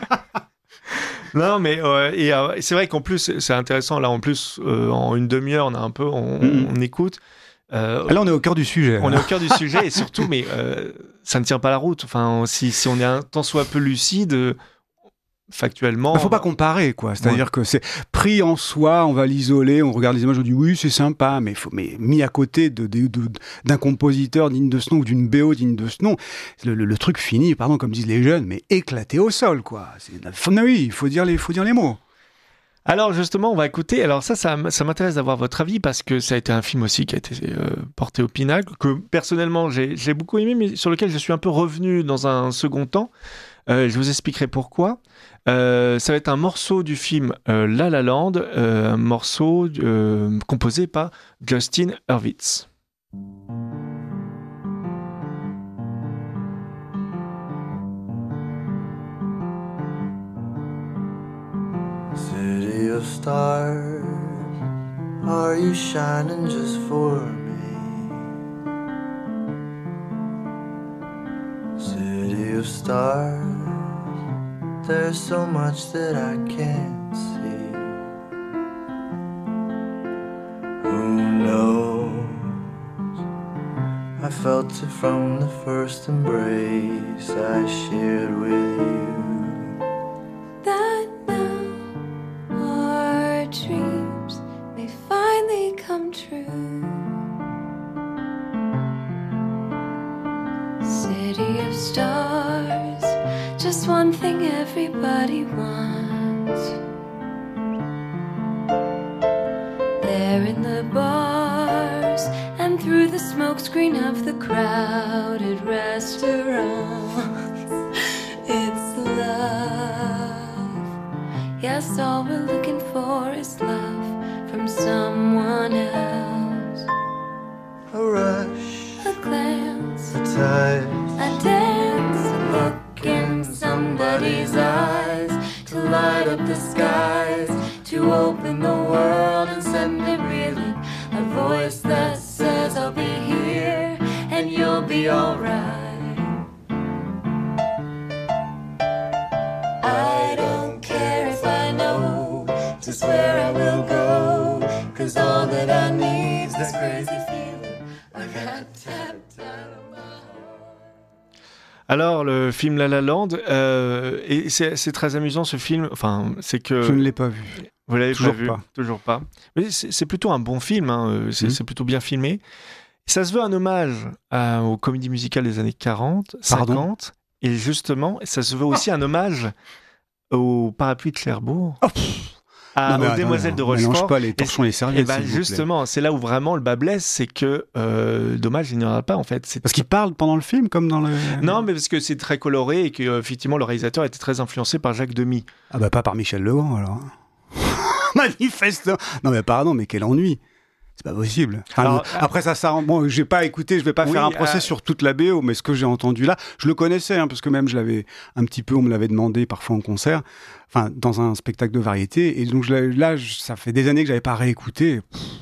Non, mais c'est vrai qu'en plus, c'est intéressant. Là, en plus, en une demi-heure, on écoute. Là, on est au cœur du sujet. On est au cœur du sujet et surtout, mais ça ne tient pas la route. Enfin, si on est un tant soit peu lucide, factuellement. Il ne faut pas comparer, quoi. C'est-à-dire que c'est pris en soi, on va l'isoler, on regarde les images, on dit oui, c'est sympa, mais mis à côté d'un compositeur digne de ce nom ou d'une BO digne de ce nom, le truc finit, pardon, comme disent les jeunes, mais éclaté au sol, quoi. Oui, il faut dire les mots. Alors justement, on va écouter. Alors ça m'intéresse d'avoir votre avis parce que ça a été un film aussi qui a été porté au pinacle, que personnellement j'ai beaucoup aimé, mais sur lequel je suis un peu revenu dans un second temps. Je vous expliquerai pourquoi. Ça va être un morceau du film La La Land, un morceau composé par Justin Hurwitz. City of stars, are you shining just for me? City of stars, there's so much that I can't see. Who knows? I felt it from the first embrace I shared with you. Dreams may finally come true. City of stars, just one thing everybody wants. There in the bars and through the smokescreen of the crowded restaurants, it's love. Yes, all we're looking for is love from someone else. A rush, a glance, a touch, a dance, a look in somebody's eyes, to light up the skies, to open the world and send it reeling. A voice that says I'll be here and you'll be alright. Just where I will go, 'cause all that I need's this crazy feeling, a rat-tat-tat of my heart. Alors, le film La La Land, et c'est très amusant ce film, enfin, c'est que... Je ne l'ai pas vu. Vous l'avez Toujours pas vu? pas. Toujours pas. Mais c'est plutôt un bon film, hein, c'est plutôt bien filmé. Ça se veut un hommage aux comédies musicales des années 40, 50, Et justement, ça se veut aussi un hommage au parapluie de Cherbourg. Aux Demoiselles de Rochefort. Mélange pas les torchons et les serviettes. Et ben justement, c'est là où vraiment le bas blesse, c'est que dommage, il n'y en aura pas en fait. Parce qu'il parle pendant le film, comme dans le. Non, mais parce que c'est très coloré et que effectivement le réalisateur était très influencé par Jacques Demy. Ah bah pas par Michel Legrand alors. Manifestement. Non mais pardon, mais quel ennui. C'est pas possible. Enfin, après ça bon, j'ai pas écouté, je vais pas faire un procès sur toute la BO, mais ce que j'ai entendu là, je le connaissais, parce que même je l'avais un petit peu, on me l'avait demandé parfois en concert, enfin dans un spectacle de variété, et donc là, ça fait des années que j'avais pas réécouté.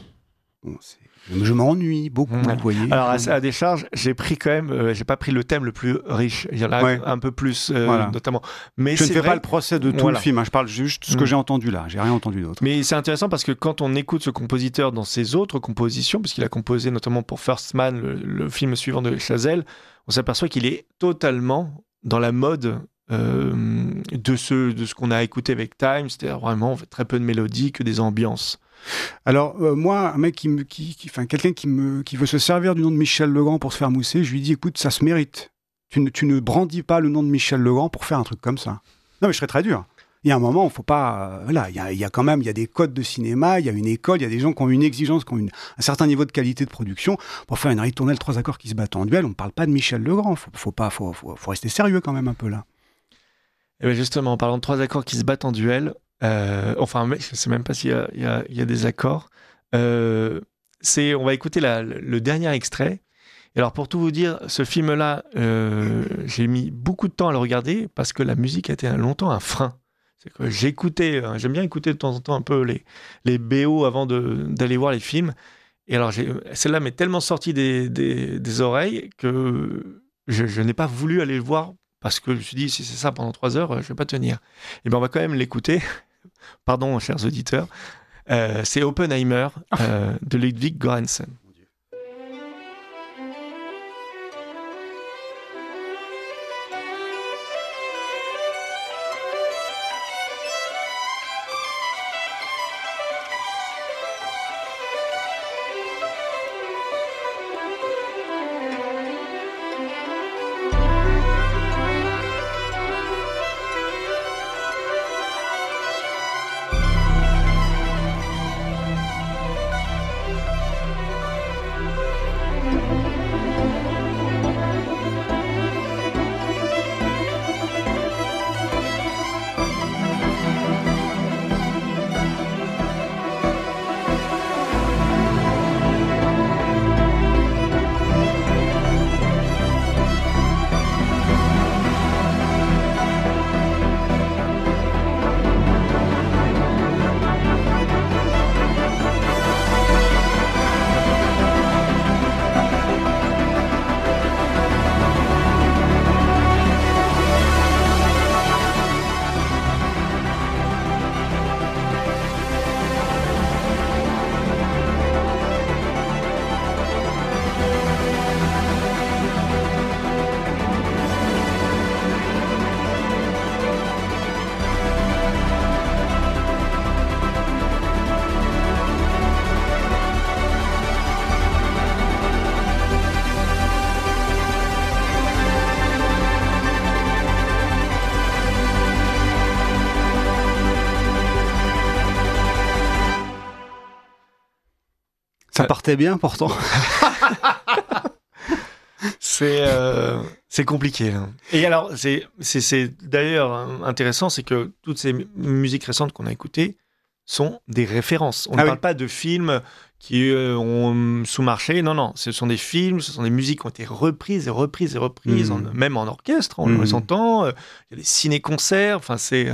Je m'ennuie beaucoup, vous voyez. Alors à décharge, j'ai pris quand même, j'ai pas pris le thème le plus riche. Il y en a un peu plus, notamment. Mais je ne fais pas le procès de tout le film. Je parle juste de ce que j'ai entendu là. J'ai rien entendu d'autre. Mais c'est intéressant parce que quand on écoute ce compositeur dans ses autres compositions, puisqu'il a composé notamment pour First Man, le film suivant de Chazelle, on s'aperçoit qu'il est totalement dans la mode de ce qu'on a écouté avec Time. C'est-à-dire vraiment, on fait très peu de mélodies, que des ambiances. Alors moi, un mec quelqu'un qui veut se servir du nom de Michel Legrand pour se faire mousser, je lui dis écoute, ça se mérite. Tu ne brandis pas le nom de Michel Legrand pour faire un truc comme ça. Non mais je serais très dur. Il y a un moment, il faut pas. Il y a quand même, il y a des codes de cinéma, il y a une école, il y a des gens qui ont une exigence, qui ont un certain niveau de qualité de production pour faire une ritournelle 3 accords qui se battent en duel. On ne parle pas de Michel Legrand. Faut rester sérieux quand même un peu là. Et bien justement, en parlant de 3 accords qui se battent en duel. Je ne sais même pas s'il y a des accords. On va écouter le dernier extrait. Et alors, pour tout vous dire, ce film-là, j'ai mis beaucoup de temps à le regarder parce que la musique a été longtemps un frein. C'est que j'aime bien écouter de temps en temps un peu les BO avant d'aller voir les films. Et alors, celle-là m'est tellement sortie des oreilles que je n'ai pas voulu aller le voir parce que je me suis dit, si c'est ça pendant 3 heures, je ne vais pas tenir. Et bien, on va quand même l'écouter. Pardon, chers auditeurs. C'est Oppenheimer de Ludwig Göransson. Ça partait bien pourtant. C'est compliqué. Là. Et alors, c'est d'ailleurs intéressant, c'est que toutes ces musiques récentes qu'on a écoutées sont des références. On ne parle pas de films qui ont sous-marché. Non, ce sont des films, ce sont des musiques qui ont été reprises et reprises et reprises, même en orchestre, on les entend. Il y a des ciné-concerts, enfin c'est...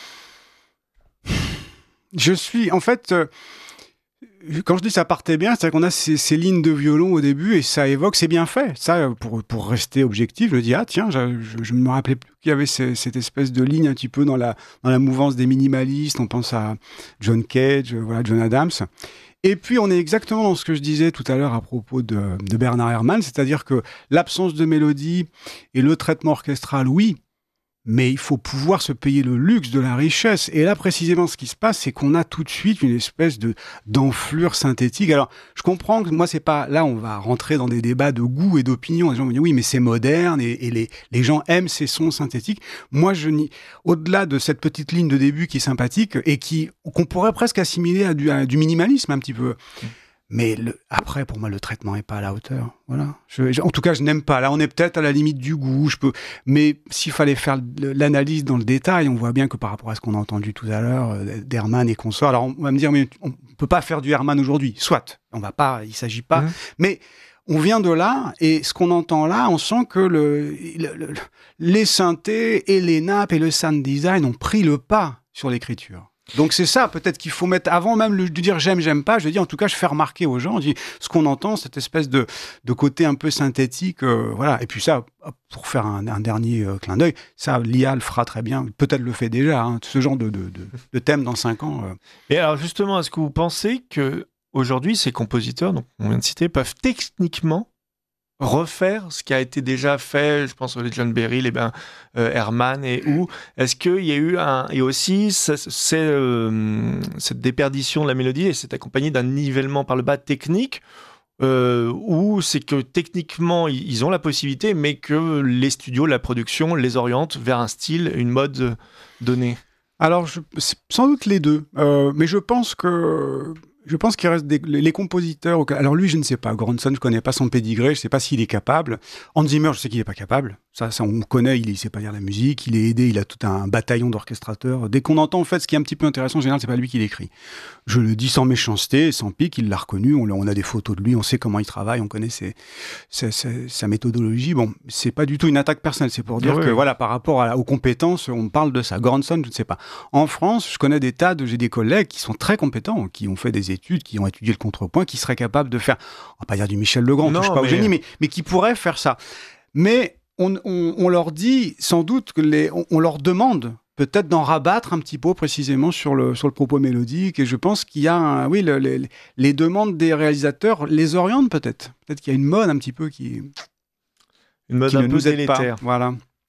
Je suis... En fait... Quand je dis ça partait bien, c'est qu'on a ces lignes de violon au début et ça évoque, c'est bien fait. Ça, pour rester objectif, je me dis, tiens, je ne me rappelais plus qu'il y avait cette espèce de ligne un petit peu dans la mouvance des minimalistes. On pense à John Cage, John Adams. Et puis, on est exactement dans ce que je disais tout à l'heure à propos de Bernard Herrmann, c'est-à-dire que l'absence de mélodie et le traitement orchestral, oui, mais il faut pouvoir se payer le luxe de la richesse. Et là, précisément, ce qui se passe, c'est qu'on a tout de suite une espèce d'enflure synthétique. Alors, je comprends que moi, c'est pas... Là, on va rentrer dans des débats de goût et d'opinion. Les gens vont dire, oui, mais c'est moderne et les gens aiment ces sons synthétiques. Moi, au-delà de cette petite ligne de début qui est sympathique et qu'on pourrait presque assimiler à du minimalisme un petit peu. Mais après, pour moi, le traitement est pas à la hauteur. Voilà. En tout cas, je n'aime pas. Là, on est peut-être à la limite du goût. Mais s'il fallait faire l'analyse dans le détail, on voit bien que par rapport à ce qu'on a entendu tout à l'heure, d'Herman et consorts. Alors, on va me dire, mais on peut pas faire du Herman aujourd'hui. Soit. On va pas. Il s'agit pas. Mais on vient de là, et ce qu'on entend là, on sent que les synthés et les nappes et le sound design ont pris le pas sur l'écriture. Donc c'est ça, peut-être qu'il faut mettre, avant même de dire j'aime pas, je dis en tout cas je fais remarquer aux gens, je dis ce qu'on entend, cette espèce de côté un peu synthétique, voilà. Et puis ça, pour faire un dernier clin d'œil, ça l'IA le fera très bien, peut-être le fait déjà, hein, ce genre de thème dans 5 ans. Et alors justement, est-ce que vous pensez que aujourd'hui ces compositeurs, donc on vient de citer, peuvent techniquement refaire ce qui a été déjà fait, je pense aux John Barry, Herman est-ce qu'il y a eu et aussi cette déperdition de la mélodie et c'est accompagné d'un nivellement par le bas technique ou c'est que techniquement ils ont la possibilité mais que les studios, la production les orientent vers un style, une mode donnée? Alors c'est sans doute les deux, mais je pense qu'il reste les compositeurs. Alors lui, je ne sais pas. Goranson, je connais pas son pédigré. Je sais pas s'il est capable. Hans Zimmer, je sais qu'il est pas capable. Ça on connaît. Il sait pas lire la musique. Il est aidé. Il a tout un bataillon d'orchestrateurs. Dès qu'on entend, en fait, ce qui est un petit peu intéressant, en général, c'est pas lui qui l'écrit. Je le dis sans méchanceté, sans pique. Il l'a reconnu. On a des photos de lui. On sait comment il travaille. On connaît sa méthodologie. Bon, c'est pas du tout une attaque personnelle. C'est pour dire que voilà, par rapport aux compétences, on parle de ça. Goranson, je ne sais pas. En France, je connais j'ai des collègues qui sont très compétents, qui ont fait des études, qui ont étudié le contrepoint, qui seraient capables de faire, on va pas dire du Michel Legrand, on touche pas au génie, mais qui pourraient faire ça. Mais on leur dit sans doute on leur demande peut-être d'en rabattre un petit peu précisément sur le propos mélodique, et je pense qu'il y a les demandes des réalisateurs les orientent peut-être qu'il y a une mode un petit peu une mode un peu délétère. Voilà.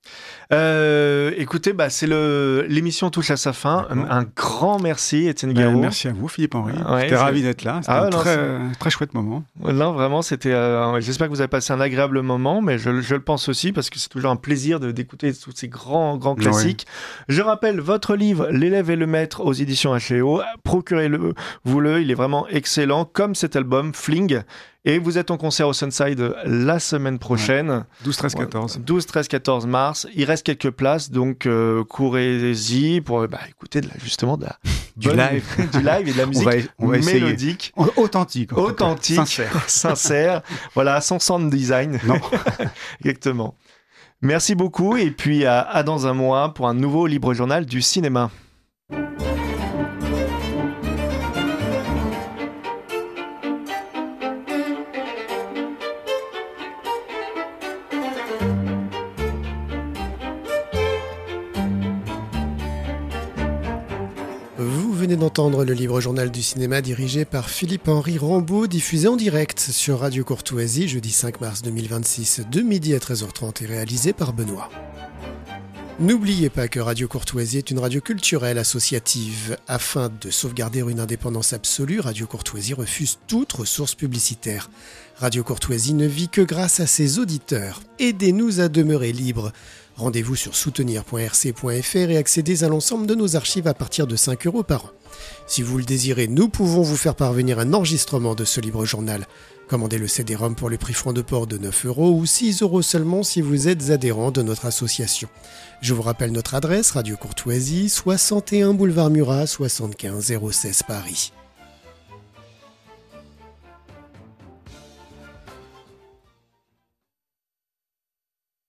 Écoutez, l'émission touche à sa fin. Un grand merci, Étienne Guéraud. Merci à vous, Philippe-Henri. J'étais ravi d'être là. C'était un très chouette moment. Non, vraiment, c'était. J'espère que vous avez passé un agréable moment, mais je le pense aussi parce que c'est toujours un plaisir d'écouter tous ces grands classiques. Je rappelle votre livre, L'élève et le maître, aux éditions H&O. Procurez-le, il est vraiment excellent, comme cet album Fling. Et vous êtes en concert au Sunside la semaine prochaine. 12, 13, 14. 12, 13, 14 mars. Il reste quelques places, donc courez-y pour écouter du live et de la musique on va mélodique. Authentique. Sincère. Voilà, sans sound design. Non. Exactement. Merci beaucoup et puis à dans un mois pour un nouveau Libre Journal du cinéma. Vous venez d'entendre le Libre Journal du cinéma dirigé par Philippe-Henri Rambaud, diffusé en direct sur Radio Courtoisie, jeudi 5 mars 2026, de midi à 13h30 et réalisé par Benoît. N'oubliez pas que Radio Courtoisie est une radio culturelle associative. Afin de sauvegarder une indépendance absolue, Radio Courtoisie refuse toute ressource publicitaire. Radio Courtoisie ne vit que grâce à ses auditeurs. Aidez-nous à demeurer libres. Rendez-vous sur soutenir.rc.fr et accédez à l'ensemble de nos archives à partir de 5 € par an. Si vous le désirez, nous pouvons vous faire parvenir un enregistrement de ce libre journal. Commandez le CD-ROM pour le prix franc de port de 9 € ou 6 € seulement si vous êtes adhérent de notre association. Je vous rappelle notre adresse, Radio Courtoisie, 61 boulevard Murat, 75 016 Paris.